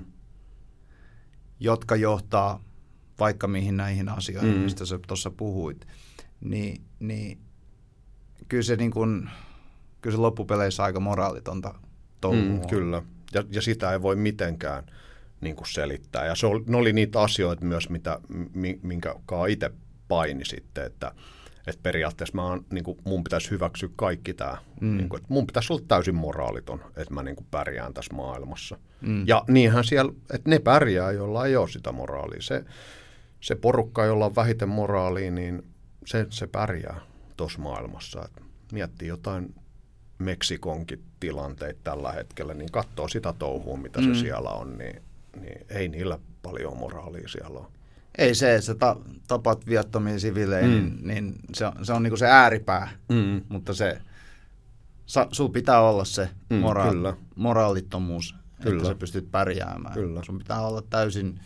jotka johtaa vaikka mihin näihin asioihin, mm. mistä sä tuossa puhuit, niin, niin kyllä se, niin kun, kyllä se loppupeleissä aika moraalitonta touhua. Mm, kyllä, ja, ja sitä ei voi mitenkään niin kuin selittää. Ja se oli, ne oli niitä asioita myös, mitä, minkä itse paini sitten, että, että periaatteessa mä oon, niin kuin, mun pitäisi hyväksyä kaikki tämä. Mm. Niin kuin, että mun pitäisi olla täysin moraaliton, että mä niin kuin pärjään tässä maailmassa. Mm. Ja niinhän siellä, että ne pärjää, joilla ei ole sitä moraalia. Se, se porukka, jolla on vähiten moraalia, niin se, se pärjää tuossa maailmassa. Et miettii jotain Meksikonkin tilanteita tällä hetkellä, niin katsoo sitä touhua, mitä mm. se siellä on, niin, niin ei niillä paljon moraalia siellä ole. Ei se, että sä ta- tapat viattomia siviilejä, mm. niin, niin se on, se on niinku se ääripää, mm. mutta se, sa, sul pitää olla se mm, mora- moraalittomuus, kyllä. että sä pystyt pärjäämään. Kyllä. Sun pitää olla täysin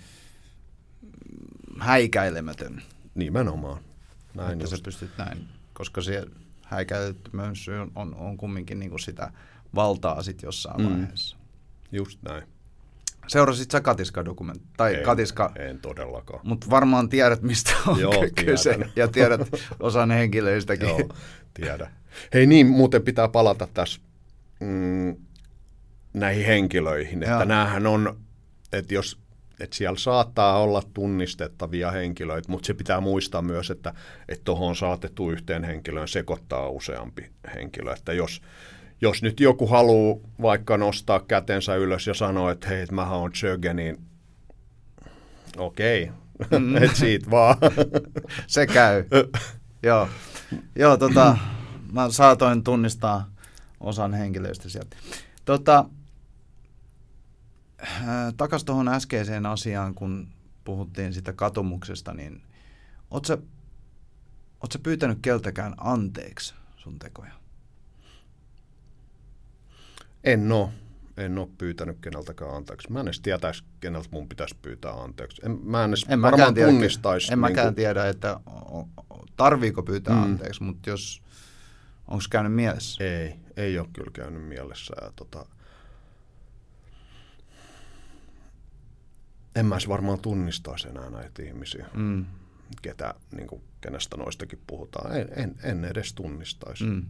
häikäilemätön. Nimenomaan. Näin että just. sä pystyt näin, koska se häikäilemättömyys on, on, on kumminkin niinku sitä valtaa sit jossain mm. vaiheessa. Just näin. Seurasit sä Katiska-dokumentti? Tai en, Katiska, en todellakaan. Mutta varmaan tiedät, mistä on Joo, kyse. tiedän. Ja tiedät osan henkilöistäkin. Joo, tiedän. Hei niin, muuten pitää palata tässä mm, näihin henkilöihin. Että näähän on, että jos että siellä saattaa olla tunnistettavia henkilöitä, mutta se pitää muistaa myös, että tuohon saatettu yhteen henkilöön sekoittaa useampi henkilö. Että jos Jos nyt joku haluaa vaikka nostaa kätensä ylös ja sanoa, että hei, mähän on Tjöge, niin okei, okay. mm. et siitä vaan. Se käy. Joo, Joo tota, mä saatoin tunnistaa osan henkilöistä sieltä. Tota, takas tuohon äskeiseen asiaan, kun puhuttiin sitä katumuksesta, niin oot sä, oot sä pyytänyt keltäkään anteeksi sun tekoja? En ole. En ole pyytänyt keneltäkään anteeksi. Mä en edes tietäisi, keneltä mun pitäisi pyytää anteeksi. En, mä en edes en varmaan tiedä, tunnistaisi. En niin mäkään kuin tiedä, että tarviiko pyytää mm. anteeksi, mutta jos, onko käynyt mielessä? Ei, ei ole kyllä käynyt mielessä. Ja tota, en mä edes varmaan tunnistaisi enää näitä ihmisiä, mm. ketä, niin kuin, kenestä noistakin puhutaan. En, en, en edes tunnistaisi. Mm.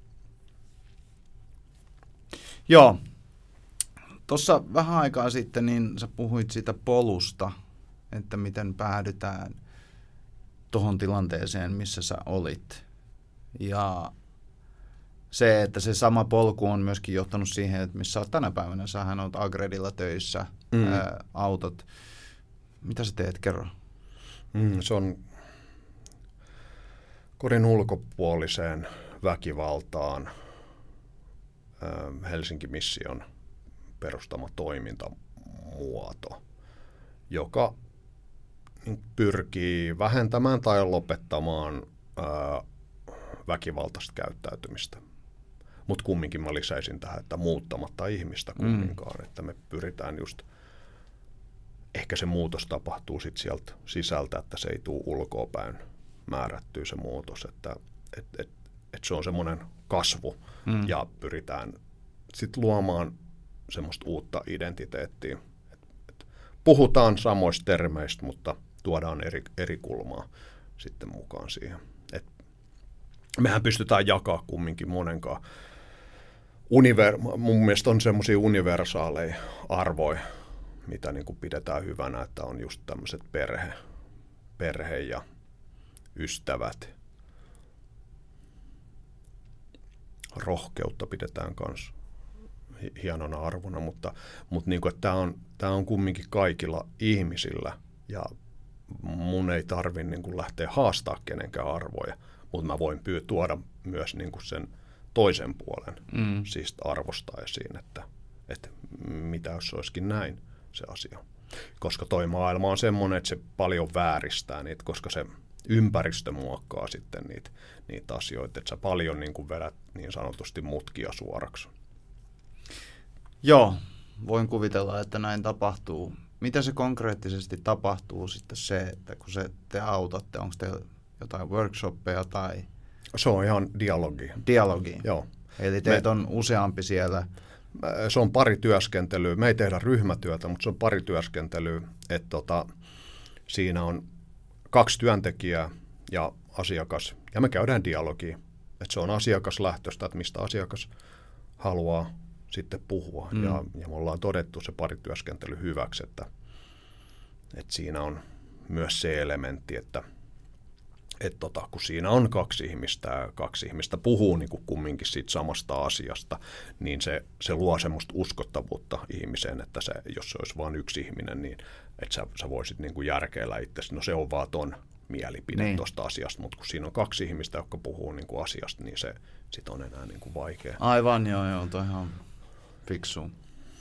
Joo. Tuossa vähän aikaa sitten niin sä puhuit siitä polusta, että miten päädytään tuohon tilanteeseen, missä sä olit. Ja se, että se sama polku on myöskin johtanut siihen, että missä olet tänä päivänä. Sähän olet Agredilla töissä, mm. ää, autot. Mitä sä teet? Kerro. Mm, se on kodin ulkopuoliseen väkivaltaan ää, Helsinki-mission perustama toimintamuoto, joka pyrkii vähentämään tai lopettamaan ää, väkivaltaista käyttäytymistä. Mutta kumminkin mä lisäisin tähän, että muuttamatta ihmistä kumminkaan, mm. että me pyritään just, ehkä se muutos tapahtuu sit sieltä sisältä, että se ei tule ulkoapäin määrättyä se muutos, että et, et, et se on semmoinen kasvu mm. ja pyritään sitten luomaan semmoista uutta identiteettiä. Et, et puhutaan samoista termeistä, mutta tuodaan eri, eri kulmaa sitten mukaan siihen. Et mehän pystytään jakaa kumminkin monenkaan. Univer- mun mielestä on semmoisia universaaleja arvoja, mitä niin kuin pidetään hyvänä, että on just tämmöiset perhe, perhe ja ystävät. Rohkeutta pidetään myös hienona arvona, mutta, mutta niin kuin, että tämä on, tämä on kumminkin kaikilla ihmisillä ja mun ei tarvitse niin kuin lähteä haastaa kenenkään arvoja, mutta mä voin pyy- tuoda myös niin kuin sen toisen puolen mm. siis arvostaa esiin, että, että mitä jos olisikin näin se asia. Koska toi maailma on semmoinen, että se paljon vääristää niitä, koska se ympäristö muokkaa sitten niitä, niitä asioita, että sä paljon niin kuin vedät niin sanotusti mutkia suoraksi. Joo, voin kuvitella, että näin tapahtuu. Mitä se konkreettisesti tapahtuu sitten se, että kun se te autatte, onko teillä jotain workshoppeja tai... Se on ihan dialogi. Dialogi. Joo. Eli teitä on useampi siellä. Se on pari työskentelyä. Me ei tehdä ryhmätyötä, mutta se on pari työskentelyä, että tota, siinä on kaksi työntekijää ja asiakas, ja me käydään dialogia. Että se on asiakaslähtöistä, että mistä asiakas haluaa sitten puhua. Mm. Ja, ja me ollaan todettu se parityöskentely hyväksi, että, että siinä on myös se elementti, että et tota, kun siinä on kaksi ihmistä ja kaksi ihmistä puhuu niin kuin kumminkin siitä samasta asiasta, niin se, se luo semmoista uskottavuutta ihmiseen, että se, jos se olisi vain yksi ihminen, niin että sä, sä voisit niin kuin järkeillä itsesi. No se on vaan ton mielipide niin. tuosta asiasta, mutta kun siinä on kaksi ihmistä, jotka puhuu niin kuin asiasta, niin se sit on enää niin kuin vaikea. Aivan, joo, joo, toi ihan fiksu.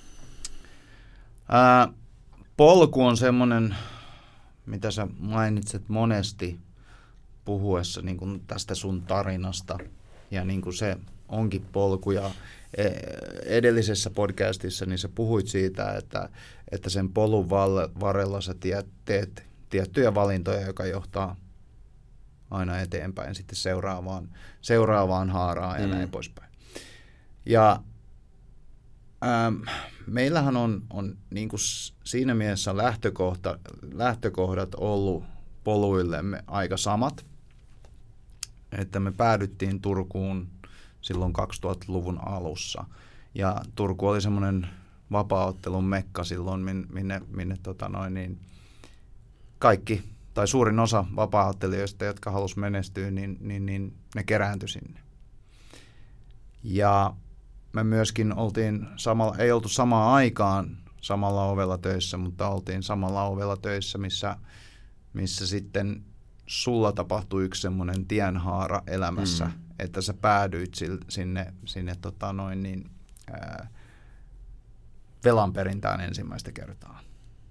Ää, polku on semmoinen, mitä sä mainitset monesti puhuessa niin kuin tästä sun tarinasta, ja niin kuin se onkin polku, ja edellisessä podcastissa niin sä puhuit siitä, että, että sen polun varrella sä teet, teet tiettyjä valintoja, joka johtaa aina eteenpäin sitten seuraavaan, seuraavaan haaraan ja mm. näin poispäin. Ja ähm, meillähän on, on niin kuin siinä mielessä lähtökohta, lähtökohdat ollut poluillemme aika samat, että me päädyttiin Turkuun silloin kaksituhattaluvun alussa. Ja Turku oli semmoinen vapaaottelun mekka silloin, minne, minne tota noin, niin kaikki, tai suurin osa vapaaottelijoista, jotka halusi menestyä, niin, niin, niin ne kerääntyi sinne. Ja me myöskin oltiin, samalla, ei oltu samaan aikaan samalla ovella töissä, mutta oltiin samalla ovella töissä, missä, missä sitten sulla tapahtui yksi semmoinen tienhaara elämässä, mm. että sä päädyit sinne, sinne tota noin niin, ää, velanperintään ensimmäistä kertaa.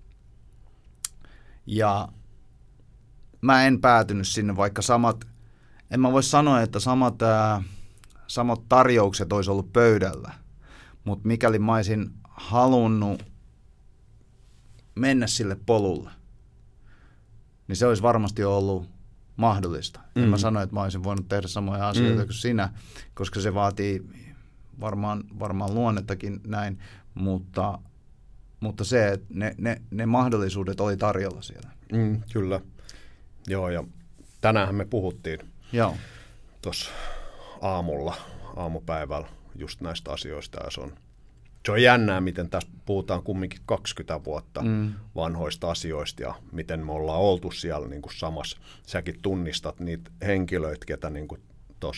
Ja mä en päätynyt sinne, vaikka samat, en mä voi sanoa, että samat, ää, samat tarjoukset olisi ollut pöydällä, mutta mikäli mä olisin halunnut mennä sille polulle, niin se olisi varmasti ollut mahdollista. Mm. En mä sano, että mä olisin voinut tehdä samoja asioita mm. kuin sinä, koska se vaatii varmaan, varmaan luonnettakin näin, mutta, mutta se, että ne, ne, ne mahdollisuudet oli tarjolla siellä. Mm, kyllä. Joo, ja tänäänhän me puhuttiin tuossa aamulla, aamupäivällä just näistä asioista, ja se on, se on jännää, miten tässä puhutaan kumminkin kaksikymmentä vuotta mm. vanhoista asioista, ja miten me ollaan oltu siellä niin kuin samassa. Säkin tunnistat niitä henkilöitä, ketä niin kuin tuossa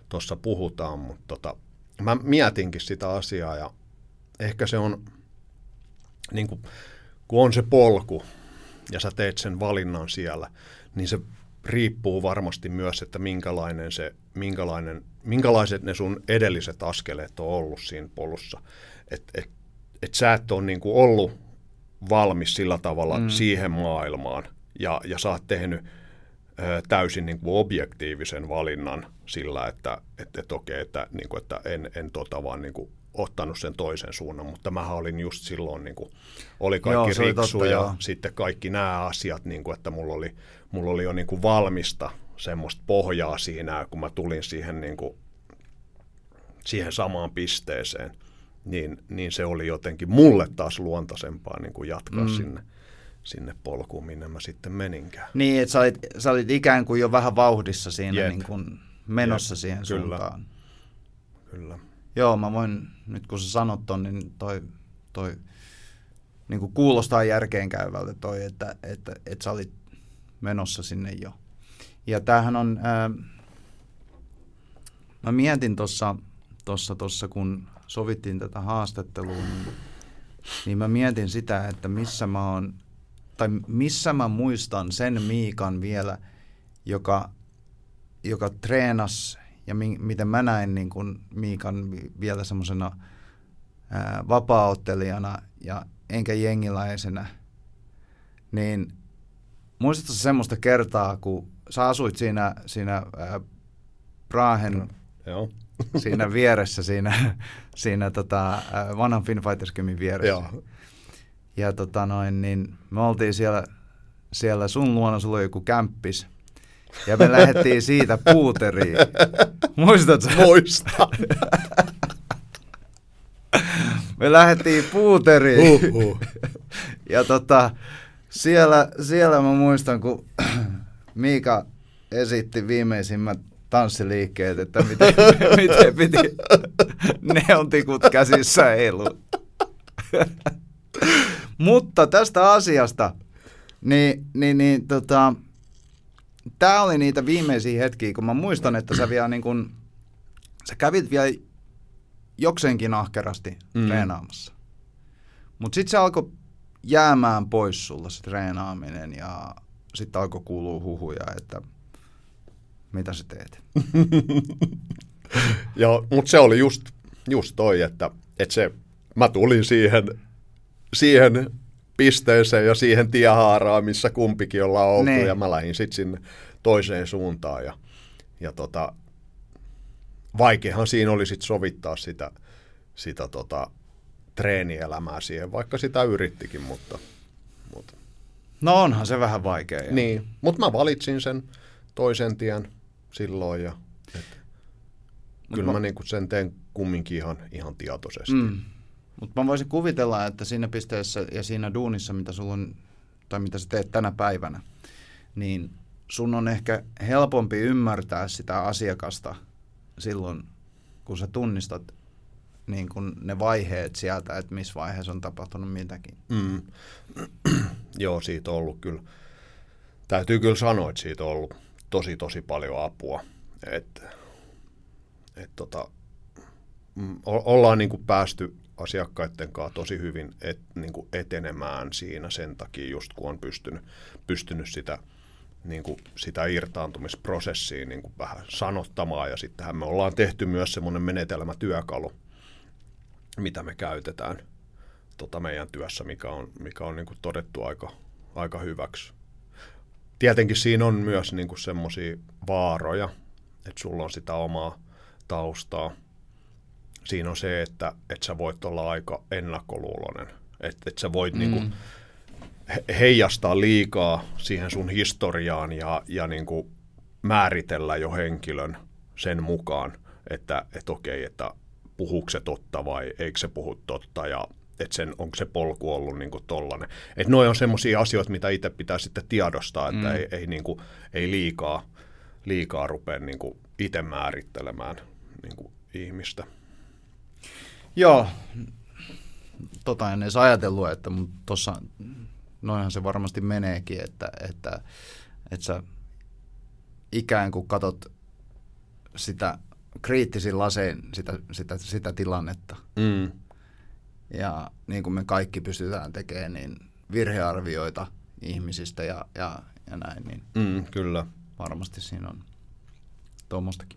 tuossa puhutaan, mutta tota, mä mietinkin sitä asiaa ja ehkä se on, niin kuin, kun on se polku ja sä teet sen valinnan siellä, niin se riippuu varmasti myös, että minkälainen se, minkälainen, minkälaiset ne sun edelliset askeleet on ollut siinä polussa. Että et, et sä et ole niin kuin ollut valmis sillä tavalla mm. siihen maailmaan ja, ja sä oot tehnyt ö, täysin niin kuin objektiivisen valinnan sillä, että et, et okei, että, niin kuin, että en, en tota vaan niin kuin ottanut sen toisen suunnan, mutta mähän olin just silloin, niin kuin, oli kaikki joo, riksu totta, ja joo. sitten kaikki nämä asiat, niin kuin, että mulla oli, mulla oli jo niin kuin valmista semmoista pohjaa siinä, kun mä tulin siihen, niin kuin, siihen samaan pisteeseen, niin, niin se oli jotenkin mulle taas luontaisempaa niin kuin jatkaa mm. sinne, sinne polkuun, minne mä sitten meninkään. Niin, että sä olit, sä olit ikään kuin jo vähän vauhdissa siinä niin kuin menossa Jep. siihen Kyllä. suuntaan. Kyllä. Joo, mä voin, nyt kun sä sanot ton, niin toi, toi niin kuin kuulostaa järkeenkäyvältä toi, että, että, että sä olit menossa sinne jo. Ja tämähän on, ää, mä mietin tuossa, tossa, tossa, kun sovittiin tätä haastattelua, niin, niin mä mietin sitä, että missä mä oon, tai missä mä muistan sen Miikan vielä, joka, joka treenasi, ja mi- miten mä näin niin kun Miikan vielä semmoisena vapaa-ottelijana ja enkä jengiläisenä, niin muistatko semmoista kertaa, kun sä asuit siinä, siinä ää, Brahen Joo. siinä vieressä, siinä, siinä tota, ää, vanhan Finfighters Gymin vieressä. Joo. Ja tota noin, niin me oltiin siellä, siellä sun luona, sulla oli joku kämppis. Ja me lähdettiin siitä puuteriin. Muistatko? Muistan. Me lähdettiin puuteriin. Uh-huh. Ja tota, siellä, siellä mä muistan, kun Miika esitti viimeisimmät tanssiliikkeet, että miten, miten piti neontikut käsissä heilu. Mutta tästä asiasta, niin, niin, niin tota... Tämä oli niitä viimeisiä hetkiä, kun mä muistan, että sä vielä niin kun, sä kävit vielä jokseenkin ahkerasti mm. treenaamassa. Mutta sitten se alkoi jäämään pois sulla se treenaaminen ja sitten alkoi kuulua huhuja, että mitä sä teet. Joo, mutta se oli just, just toi, että, että se, mä tulin siihen, siihen pisteeseen ja siihen tiehaaraan, missä kumpikin ollaan oltu, ne. Ja mä lähdin sitten sinne toiseen suuntaan. Ja, ja tota, vaikeahan siinä oli sitten sovittaa sitä, sitä tota, treenielämää siihen, vaikka sitä yrittikin, mutta... mutta. No onhan se vähän vaikea. Ja. Niin, mutta mä valitsin sen toisen tien silloin, ja et, kyllä mä, mä niinku sen teen kumminkin ihan, ihan tietoisesti. Mm. Mutta mä voisin kuvitella, että siinä pisteessä ja siinä duunissa, mitä sulla on, tai mitä sä teet tänä päivänä, niin sun on ehkä helpompi ymmärtää sitä asiakasta silloin, kun sä tunnistat niin kun ne vaiheet sieltä, että missä vaiheessa on tapahtunut mitäkin. Mm. Joo, siitä on ollut kyllä. Täytyy kyllä sanoa, että siitä on ollut tosi, tosi paljon apua. Et, et tota, ollaan niin kuin päästy asiakkaiden kanssa tosi hyvin et, niin kuin etenemään siinä sen takia, just kun on pystynyt, pystynyt sitä, niin kuin sitä irtaantumisprosessia niin kuin vähän sanottamaan. Ja sittenhän me ollaan tehty myös semmoinen menetelmätyökalu, mitä me käytetään tota meidän työssä, mikä on, mikä on niin kuin todettu aika, aika hyväksi. Tietenkin siinä on myös niin kuin semmoisia vaaroja, että sulla on sitä omaa taustaa. Siinä on se, että, että sä voit olla aika ennakkoluuloinen, että, että sä voit mm. niin kuin heijastaa liikaa siihen sun historiaan ja, ja niin kuin määritellä jo henkilön sen mukaan, että, että okei, että puhuuko se totta vai eikö se puhu totta ja että sen, onko se polku ollut niin kuin tollainen. Että noi on semmoisia asioita, mitä itse pitää sitten tiedostaa, että mm. ei, ei, niin kuin, ei liikaa, liikaa rupea niin kuin itse määrittelemään niin kuin ihmistä. Joo, tota en edes ajatellut, että tuossa noinhan se varmasti meneekin, että, että, että sä ikään kuin katot sitä kriittisin lasein sitä, sitä, sitä tilannetta. Mm. Ja niin kuin me kaikki pystytään tekemään, niin virhearvioita ihmisistä ja, ja, ja näin, niin Mm, kyllä. varmasti siinä on tuommoistakin.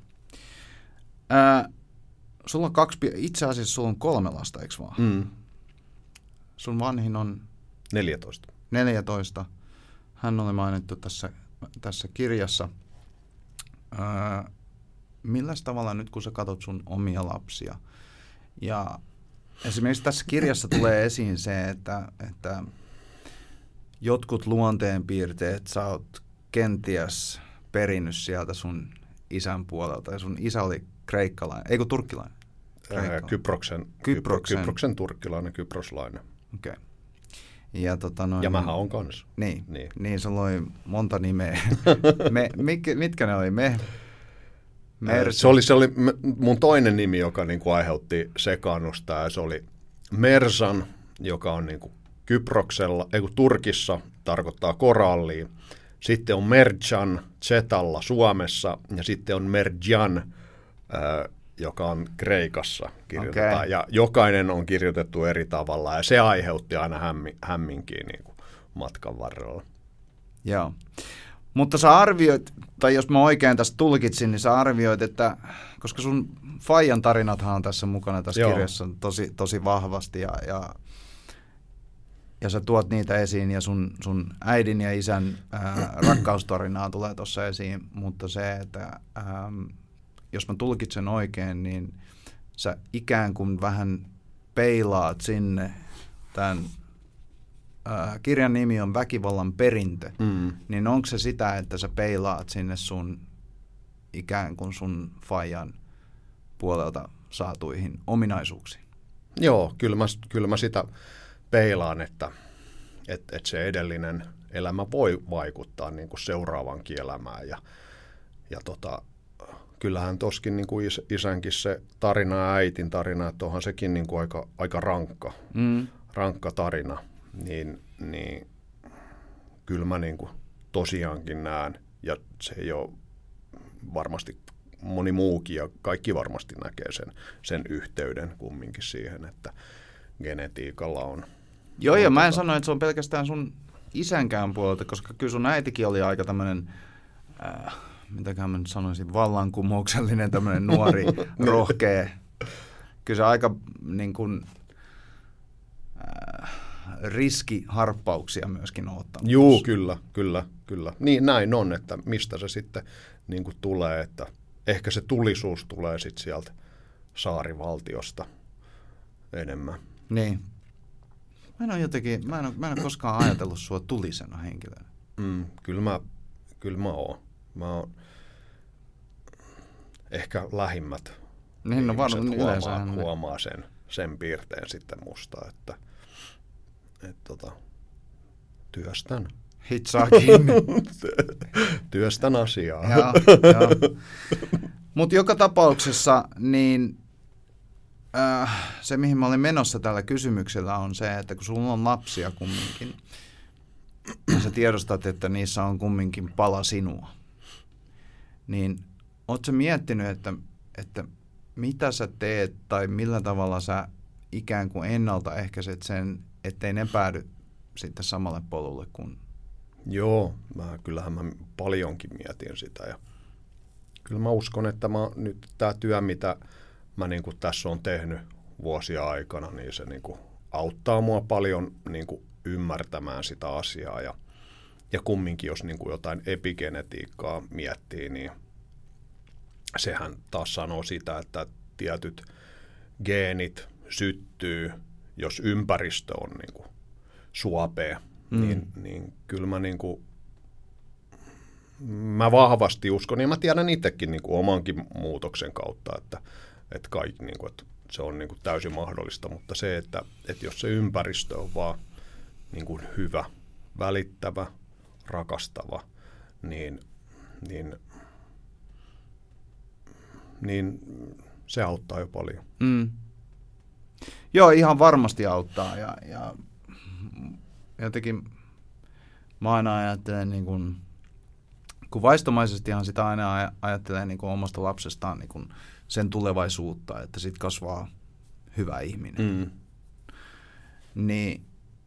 Ää, sulla on kaksi, itse asiassa sulla on kolme lasta, eikö vaan? Mm. Sun vanhin on neljätoista. neljätoista. Hän oli mainittu tässä, tässä kirjassa. Ää, milläs tavalla nyt, kun sä katsot sun omia lapsia, ja esimerkiksi tässä kirjassa tulee esiin se, että, että jotkut luonteenpiirteet sä oot kenties perinnyt sieltä sun isän puolelta, ja sun isä oli kreikkalainen, eikö turkkilainen? Ää, Kyproksen, Kyproksen. Kyproksen turkkilainen, kyproslainen. Okei. Okay. Ja, tota noin, Ja mähän on kans. Niin, Niin. niin sulla oli monta nimeä. Me, mitkä, mitkä ne oli? Me, Mersi. Se oli, se oli mun toinen nimi, joka niin kuin aiheutti sekaannusta, ja se oli Mersan, joka on niin kuin Kyproksella, ei kun Turkissa, tarkoittaa korallia. Sitten on Merjan Zetalla Suomessa, ja sitten on Merjan, äh, joka on Kreikassa kirjoitetaan. Okay. Ja jokainen on kirjoitettu eri tavalla, ja se aiheutti aina hämmi, hämminkiä niin kuin matkan varrella. Joo. Mutta sä arvioit, tai jos mä oikein tästä tulkitsin, niin sä arvioit, että koska sun faijan tarinathan on tässä mukana tässä Joo. kirjassa tosi, tosi vahvasti, ja, ja, ja sä tuot niitä esiin, ja sun, sun äidin ja isän ää, rakkaustarinaa tulee tuossa esiin, mutta se, että ää, jos mä tulkitsen oikein, niin sä ikään kuin vähän peilaat sinne tämän Äh, kirjan nimi on Väkivallan perintö, mm. niin onko se sitä, että sä peilaat sinne sun ikään kuin sun faijan puolelta saatuihin ominaisuuksiin? Joo, kyllä mä, kyllä mä sitä peilaan, että et, et se edellinen elämä voi vaikuttaa niin kuin seuraavankin elämään. Ja, ja tota, kyllähän toskin niin kuin is, isänkin se tarina ja äitin tarina, että onhan sekin niin kuin aika, aika rankka, mm. rankka tarina. Niin, niin kyllä mä niin kuin tosiaankin näen, ja se ei ole varmasti moni muukin, ja kaikki varmasti näkee sen, sen yhteyden kumminkin siihen, että genetiikalla on. Joo, ja mä en sano, että se on pelkästään sun isänkään puolelta, koska kyllä sun äitikin oli aika tämmöinen, äh, mitäkään mä nyt sanoisin, vallankumouksellinen tämmöinen nuori, rohkea. Kyllä se aika niin kuin Äh, riskiharppauksia myöskin on ottanut. Juu, kyllä, kyllä, kyllä. Niin näin on, että mistä se sitten niin kuin tulee, että ehkä se tulisuus tulee sitten sieltä saarivaltiosta enemmän. Niin. Mä en ole jotenkin, mä en ole, mä en ole koskaan ajatellut sua tulisena henkilönä. Mm, kyllä mä, kyllä mä oon. Mä oon ehkä lähimmät niin, no varmaan huomaa, huomaa sen, sen piirteen sitten musta, että et tota, työstän. Hitsaakin. Työstän asiaa. Mutta joka tapauksessa niin äh, se, mihin mä olin menossa tällä kysymyksellä, on se, että kun sulla on lapsia kumminkin, ja sä tiedostat, että niissä on kumminkin pala sinua, niin ootko sä miettinyt, että, että mitä sä teet tai millä tavalla sä ikään kuin ennaltaehkäiset sen, ettei ne päädy sitten samalle polulle kuin... Joo, mä, kyllähän mä paljonkin mietin sitä. Ja kyllä mä uskon, että mä, nyt tämä työ, mitä mä niin kuin tässä on tehnyt vuosia aikana, niin se niin kuin auttaa mua paljon niin kuin ymmärtämään sitä asiaa. Ja, ja kumminkin, jos niin kuin jotain epigenetiikkaa miettii, niin sehän taas sanoo sitä, että tietyt geenit syttyy, jos ympäristö on niin kuin suopea, mm. niin, niin kyllä mä, niin kuin, mä vahvasti uskon, ja mä tiedän itsekin niin kuin omankin muutoksen kautta, että, että, kaikki, niin kuin, että se on niin kuin täysin mahdollista, mutta se, että, että jos se ympäristö on vaan niin kuin hyvä, välittävä, rakastava, niin, niin, niin se auttaa jo paljon. Mm. Joo, ihan varmasti auttaa, ja, ja jotenkin mä aina ajattelen, niin kun, kun vaistomaisestihan sitä aina ajattelee niin kun omasta lapsestaan niin kun sen tulevaisuutta, että siitä kasvaa hyvä ihminen. Mm. Niin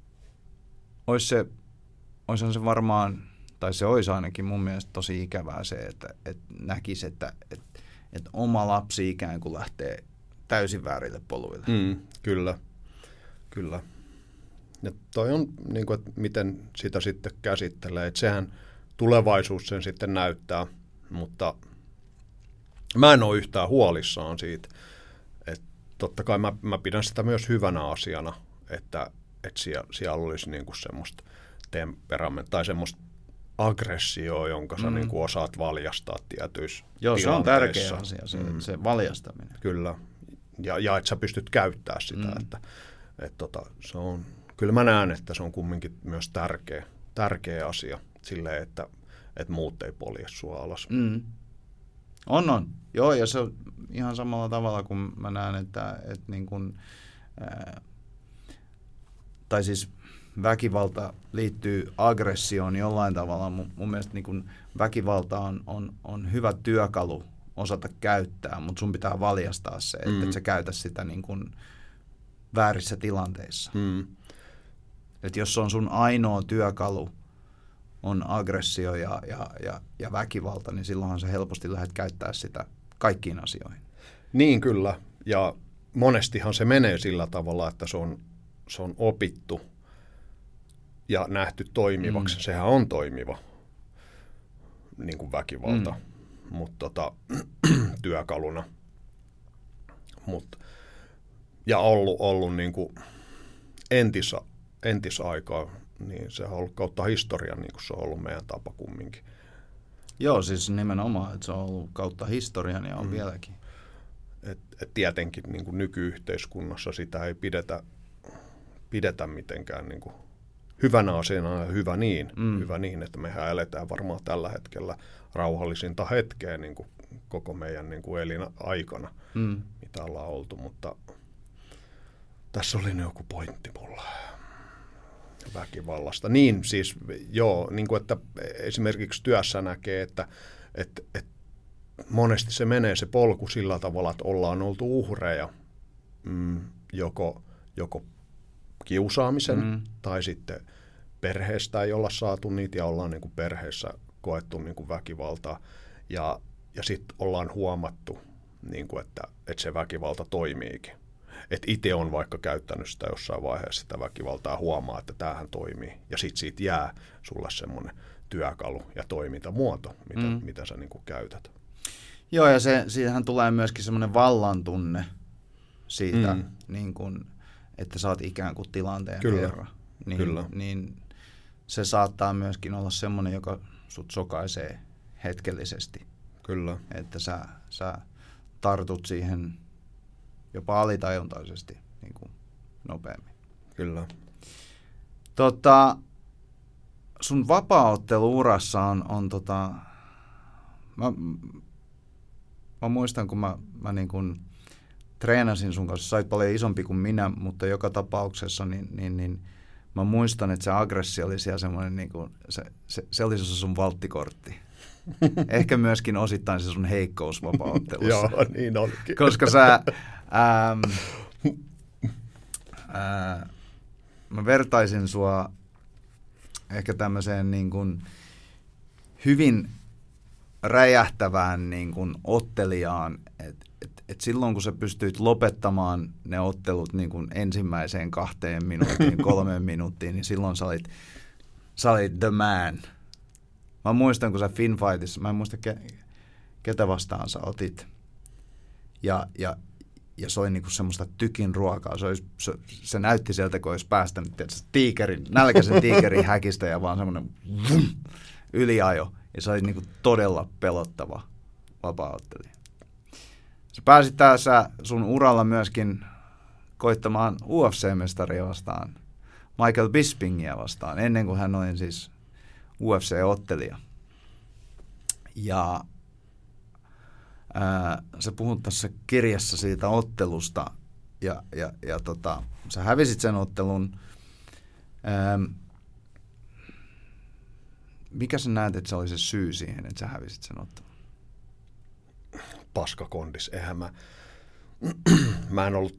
olisi se, olisihan se varmaan, tai se olisi ainakin mun mielestä tosi ikävää se, että, että näkisi, että, että, että oma lapsi ikään kuin lähtee täysin väärille poluille. Mm, kyllä, kyllä. Ja toi on, niin kuin, että miten sitä sitten käsittelee, että sehän tulevaisuus sen sitten näyttää, mutta mä en ole yhtään huolissaan siitä. Että totta kai mä, mä pidän sitä myös hyvänä asiana, että, että siellä, siellä olisi niin kuin semmoista temperament tai semmoista aggressioa, jonka sä mm. niin kuin osaat valjastaa tietyissä Joo, tilanteissa. Se on tärkeä asia, se, mm. se valjastaminen. Kyllä, ja, ja että sä pystyt käyttämään sitä. Mm. Että, että tota, se on, kyllä mä näen, että se on kumminkin myös tärkeä, tärkeä asia silleen, että, että muut ei polje sua alas. Mm. On, on. Joo, ja se on ihan samalla tavalla kuin mä näen, että, että niin kuin, ää, tai siis väkivalta liittyy aggressioon jollain tavalla. Mun, mun mielestä niin kuin väkivalta on, on, on hyvä työkalu osata käyttää, mutta sun pitää valjastaa se, että mm. et sä käytä sitä niin kuin väärissä tilanteissa. Mm. Et jos se on sun ainoa työkalu, on aggressio ja, ja, ja, ja väkivalta, niin silloinhan sä helposti lähdet käyttää sitä kaikkiin asioihin. Niin kyllä, ja monestihan se menee sillä tavalla, että se on, se on opittu ja nähty toimivaksi. Mm. Sehän on toimiva, niin kuin väkivalta, mm. mutta tota, työkaluna. Mut, ja ollut, ollut niin kuin entis, entisaikaa, niin se on ollut kautta historian, niin kuin se on ollut meidän tapa kumminkin. Joo, siis nimenomaan, että se on ollut kautta historian ja on mm. vieläkin. Et, et tietenkin niin kuin nykyyhteiskunnassa sitä ei pidetä, pidetä mitenkään niin kuin hyvänä asiana ja hyvä niin, mm. hyvä niin, että mehän eletään varmaan tällä hetkellä rauhallisinta hetkeä niin kuin koko meidän niin kuin elinaikana, mm. mitä ollaan oltu, mutta tässä oli joku pointti mulla väkivallasta. Niin siis joo, niin kuin että esimerkiksi työssä näkee, että, että, että monesti se menee se polku sillä tavalla, että ollaan oltu uhreja mm, joko, joko kiusaamisen mm. tai sitten perheestä ei olla saatu niitä ja ollaan niin kuin perheessä koettu niin kuin väkivaltaa ja, ja sitten ollaan huomattu, niin kuin että, että se väkivalta toimiikin. Että itse on vaikka käyttänyt sitä jossain vaiheessa sitä väkivaltaa huomaa, että tämähän toimii. Ja sitten siitä jää sulle semmoinen työkalu ja toimintamuoto, mitä, mm. mitä sä niin kuin käytät. Joo, ja se, siitähän tulee myöskin semmoinen vallantunne siitä, mm. niin kun, että sä oot ikään kuin tilanteen Kyllä. herra. Niin, Kyllä. niin se saattaa myöskin olla semmoinen, joka sut sokaisee hetkellisesti. Kyllä. Että sä, sä tartut siihen jopa alitajuntaisesti niin kuin nopeammin. Kyllä. Tota, sun vapaaotteluurassa on, on tota, mä, mä muistan, kun mä, mä niin kuin treenasin sun kanssa, sait paljon isompi kuin minä, mutta joka tapauksessa, niin, niin, niin mä muistan, että se aggressio oli siellä semmoinen, niin kuin, se, se, se oli se sun valttikortti. Ehkä myöskin osittain se sun heikkous vapaaottelussa. Joo, niin onkin. Koska sä, ähm, äh, mä vertaisin sua ehkä tämmöiseen niin kuin hyvin räjähtävään niin kuin ottelijaan, että et, et silloin kun sä pystyit lopettamaan ne ottelut niin kuin ensimmäiseen kahteen minuuttiin, kolmeen minuuttiin, niin silloin sä olit, sä olit the man. Mä muistan, kun sä Finfightissa, mä en muista ke, ketä vastaan sä otit, ja, ja, ja se oli niinku semmoista tykin ruokaa. Se, olisi, se, se näytti sieltä, kun olisi päästänyt tietysti, tiikerin, nälkäisen tiikerin häkistä ja vaan semmoinen vum, yliajo. Ja se oli niinku todella pelottava vapaaottelija. Sä pääsit tässä sun uralla myöskin koittamaan U F C-mestaria vastaan, Michael Bispingia vastaan, ennen kuin hän oli siis U F C-ottelija. Ja ää, sä puhut tässä kirjassa siitä ottelusta, ja, ja, ja tota, sä hävisit sen ottelun. Ää, mikä sä näet, että se oli se syy siihen, että sä hävisit sen ottelun? paskakondis. Eihän mä, mä en ollut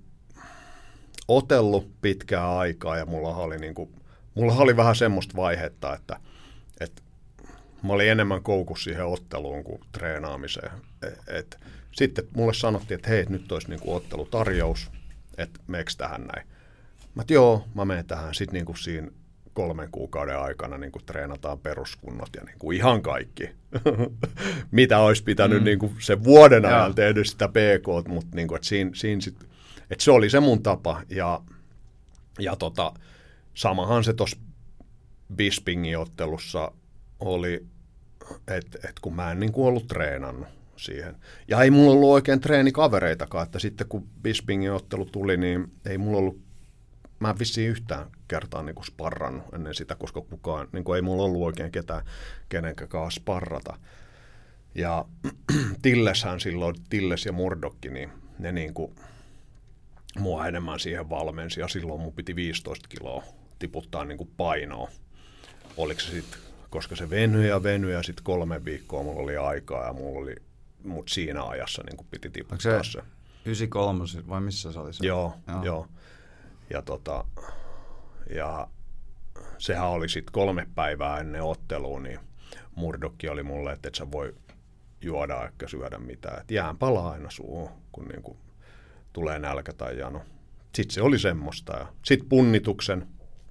otellut pitkää aikaa ja mulla oli, niinku, mulla oli vähän semmoista vaihetta, että, että mä olin enemmän koukussa siihen otteluun kuin treenaamiseen. Et, et, sitten mulle sanottiin, että hei, nyt olisi niinku ottelutarjous, että meekö tähän näin. Mä et, joo, mä menen tähän. Sitten niinku siinä kolmen kuukauden aikana niinku treenataan peruskunnot ja niinku ihan kaikki. Mitä olisi pitänyt mm. niinku sen vuoden ajan tehdä sitä P K, mutta niinku, et siinä, siinä sit, et se oli se mun tapa. Ja, ja tota, samahan se tuossa Bispingin ottelussa oli, että et kun mä en niinku ollut treenannut siihen. Ja ei mulla ollut oikein treenikavereitakaan, että sitten kun Bispingin ottelu tuli, niin ei mulla ollut, mä en vissiin yhtään kertaa niin kuin sparrannut ennen sitä, koska kukaan, niin kuin ei mulla ollut oikein ketään kenenkään sparrata. Ja Tilleshän silloin, Tilles ja Murdokki, niin ne niin kuin mua enemmän siihen valmensi, ja silloin mun piti viisitoista kiloa tiputtaa niin kuin painoa. Oliko se sitten, koska se venyi ja venyi, ja sitten kolme viikkoa mulla oli aikaa, ja mulla oli, mut siinä ajassa niin kuin piti tiputtaa Onko se. se yhdeksänkymmentäkolme vai missä se oli se? Joo, joo. joo. Ja, tota, ja sehän oli sitten kolme päivää ennen ottelua, niin Murdokki oli mulle, että et sä voi juoda eikä syödä mitään. Et jään palaa aina suuhun, kun niinku tulee nälkä tai jano. Sitten se oli semmoista. Sitten punnituksen,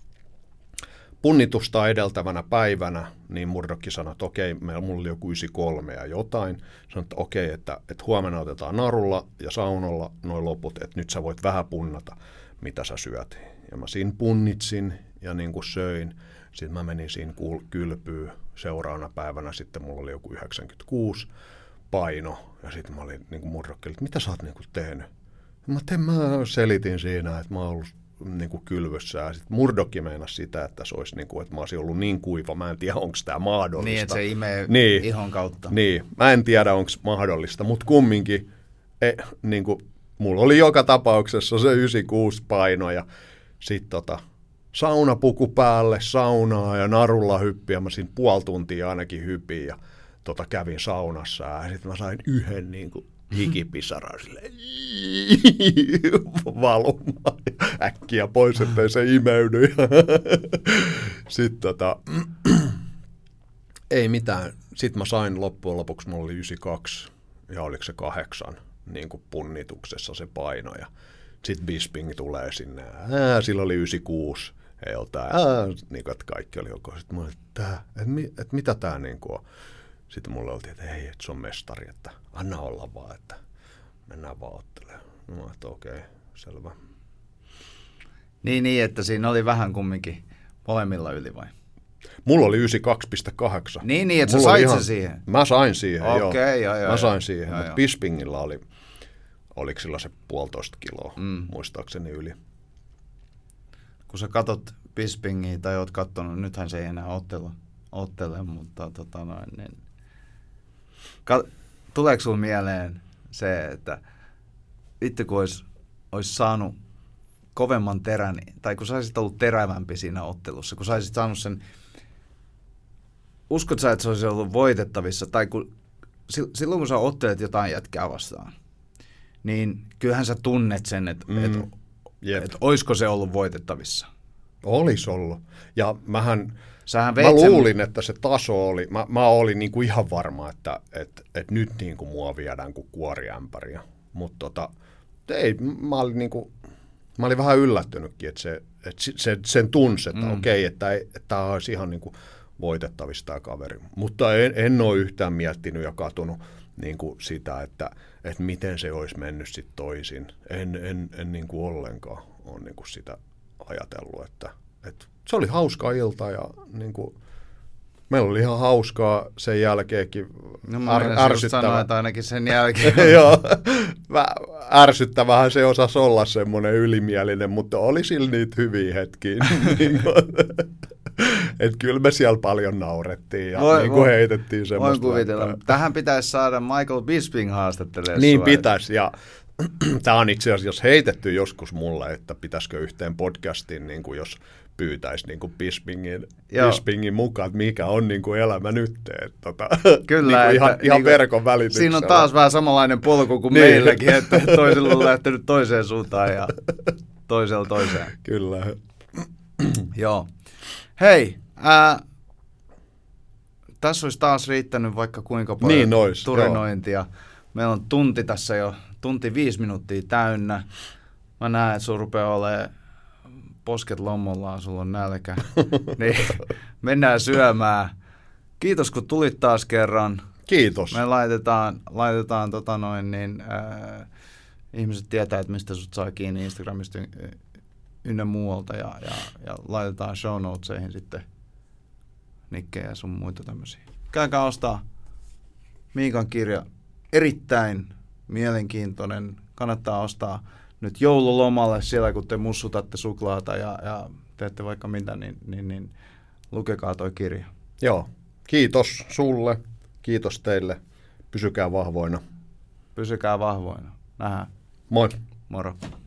punnitusta edeltävänä päivänä, niin Murdokki sanoi, että okei, meillä mulla oli joku yhdeksänkymmentäkolme ja jotain. Sanoi, että okei, että, että huomenna otetaan narulla ja saunolla noin loput, että nyt sä voit vähän punnata, mitä sä syöt. Ja mä siinä punnitsin ja niin kuin söin. Sitten mä menin siinä kylpyyn seuraavana päivänä. Sitten mulla oli joku yhdeksänkymmentäkuusi paino. Ja sitten mä olin niin kuin Murdokkille, että mitä sä oot niin kuin tehnyt? Mä, tein, mä selitin siinä, että mä oon ollut niin kuin kylvyssä. Ja sitten Murdokki meinasi sitä, että se olisi niin kuin, että mä olisin ollut niin kuiva. Mä en tiedä, onko tämä mahdollista. Niin, että se imee niin, ihon kautta. Niin, mä en tiedä, onko mahdollista. Mutta kumminkin, e, niin kuin, mulla oli joka tapauksessa se yhdeksänkymmentäkuusi paino ja sitten tota, saunapuku päälle, saunaa ja narulla hyppiä. Mä siinä puoli tuntia ainakin hypin ja tota, kävin saunassa ja sitten mä sain yhden niin kuin hikipisaran silleen valumaan äkkiä pois, ettei se imeydy. Sitten tota, ei mitään. Sitten mä sain loppujen lopuksi, mulla oli yhdeksänkymmentäkaksi ja oliko se kahdeksan niin kuin punnituksessa se paino ja sitten Bisping tulee sinne, ää, sillä oli yhdeksänkymmentäkuusi, ei jotain, ää, niin kuin, että kaikki oli joko. Sitten mä olin, että, että, että mitä tämä niin kuin on. Sitten mulle oltiin, että hei, että se on mestari, että anna olla vaan, että mennään vaan ottelemaan. Mä olin, että okei, selvä. Niin, niin, että siinä oli vähän kumminkin molemmilla yli vai? Mulla oli yhdeksänkymmentäkaksi pilkku kahdeksan. Niin, niin, että sä sait sen siihen. Mä sain siihen, okay, joo. joo, joo. Mä sain siihen, joo, mutta joo. Bispingillä oli, oliko sillä se puolitoista kiloa, mm. muistaakseni yli. Kun sä katot Bispingiä tai oot kattonut, nythän se ei enää ottele, ottele mutta tota noin, niin Ka- tuleeko sulla mieleen se, että itse kun olisi, olisi saanut kovemman terän, tai kun sä olisit ollut terävämpi siinä ottelussa, kun sä olisit saanut sen, uskot sä, että se olisi ollut voitettavissa, tai kun, silloin kun sä ottelet jotain jätkää vastaan, niin kyllähän sä tunnet sen, että mm, et, et, olisiko se ollut voitettavissa. Olisi ollut. Ja mähän, Sähän mä luulin, että se taso oli, mä, mä olin niinku ihan varma, että et, et nyt niinku mua viedään kuin kuoriämpäriä. Mutta tota, ei, mä olin, niinku, mä olin vähän yllättynytkin, että se, et se, sen tunsi, että mm. okei, että tämä olisi ihan niinku voitettavissa tämä kaveri. Mutta en, en ole yhtään miettinyt ja katunut niinku sitä, että et miten se olisi mennyt sitten toisin. En, en, en niinku ollenkaan ole niinku sitä ajatellut, että et se oli hauska ilta ja niinku, meillä oli ihan hauskaa sen jälkeenkin. No mä ar- ärsyttävä. Sanoa, että ainakin sen jälkeen. Joo, ärsyttävähän se osasi olla semmoinen ylimielinen, mutta oli sillä niitä hyviä hetkiä. Että kyllä me siellä paljon naurettiin ja voi, niin kuin heitettiin semmoista. Voin kuvitella. Että tähän pitäisi saada Michael Bisping haastattelemaan. Niin pitäisi ja tämä on itse asiassa heitetty joskus mulle, että pitäisikö yhteen podcastiin, niin kuin jos pyytäisi niin kuin Bispingin, Joo. Bispingin mukaan, että mikä on niin kuin elämä nyt. Että, tota, Kyllä, niin kuin ihan, että, ihan niin kuin, verkon välityksellä. siinä on taas vähän samanlainen polku kuin niin. meilläkin, että toisella on lähtenyt toiseen suuntaan ja toisella toiseen. Kyllä. Joo. Hei, ää, tässä olisi taas riittänyt vaikka kuinka paljon niin ois, turinointia. Joo. Meillä on tunti tässä jo, tunti viisi minuuttia täynnä. Mä näen, että sun rupeaa olemaan posket lommollaan, sulla on nälkä. Niin, mennään syömään. Kiitos, kun tulit taas kerran. Kiitos. Me laitetaan, laitetaan tota noin, niin, äh, ihmiset tietää, että mistä sut saa kiinni Instagramista ynnä muualta ja, ja, ja laitetaan show notesihin sitten nikkejä ja sun muita tämmöisiä. Käykää ostaa Miikan kirja. Erittäin mielenkiintoinen. Kannattaa ostaa nyt joululomalle siellä, kun te mussutatte suklaata ja, ja teette vaikka mitä, niin, niin, niin lukekaa toi kirja. Joo. Kiitos sulle. Kiitos teille. Pysykää vahvoina. Pysykää vahvoina. Nähdään. Moi. Moro.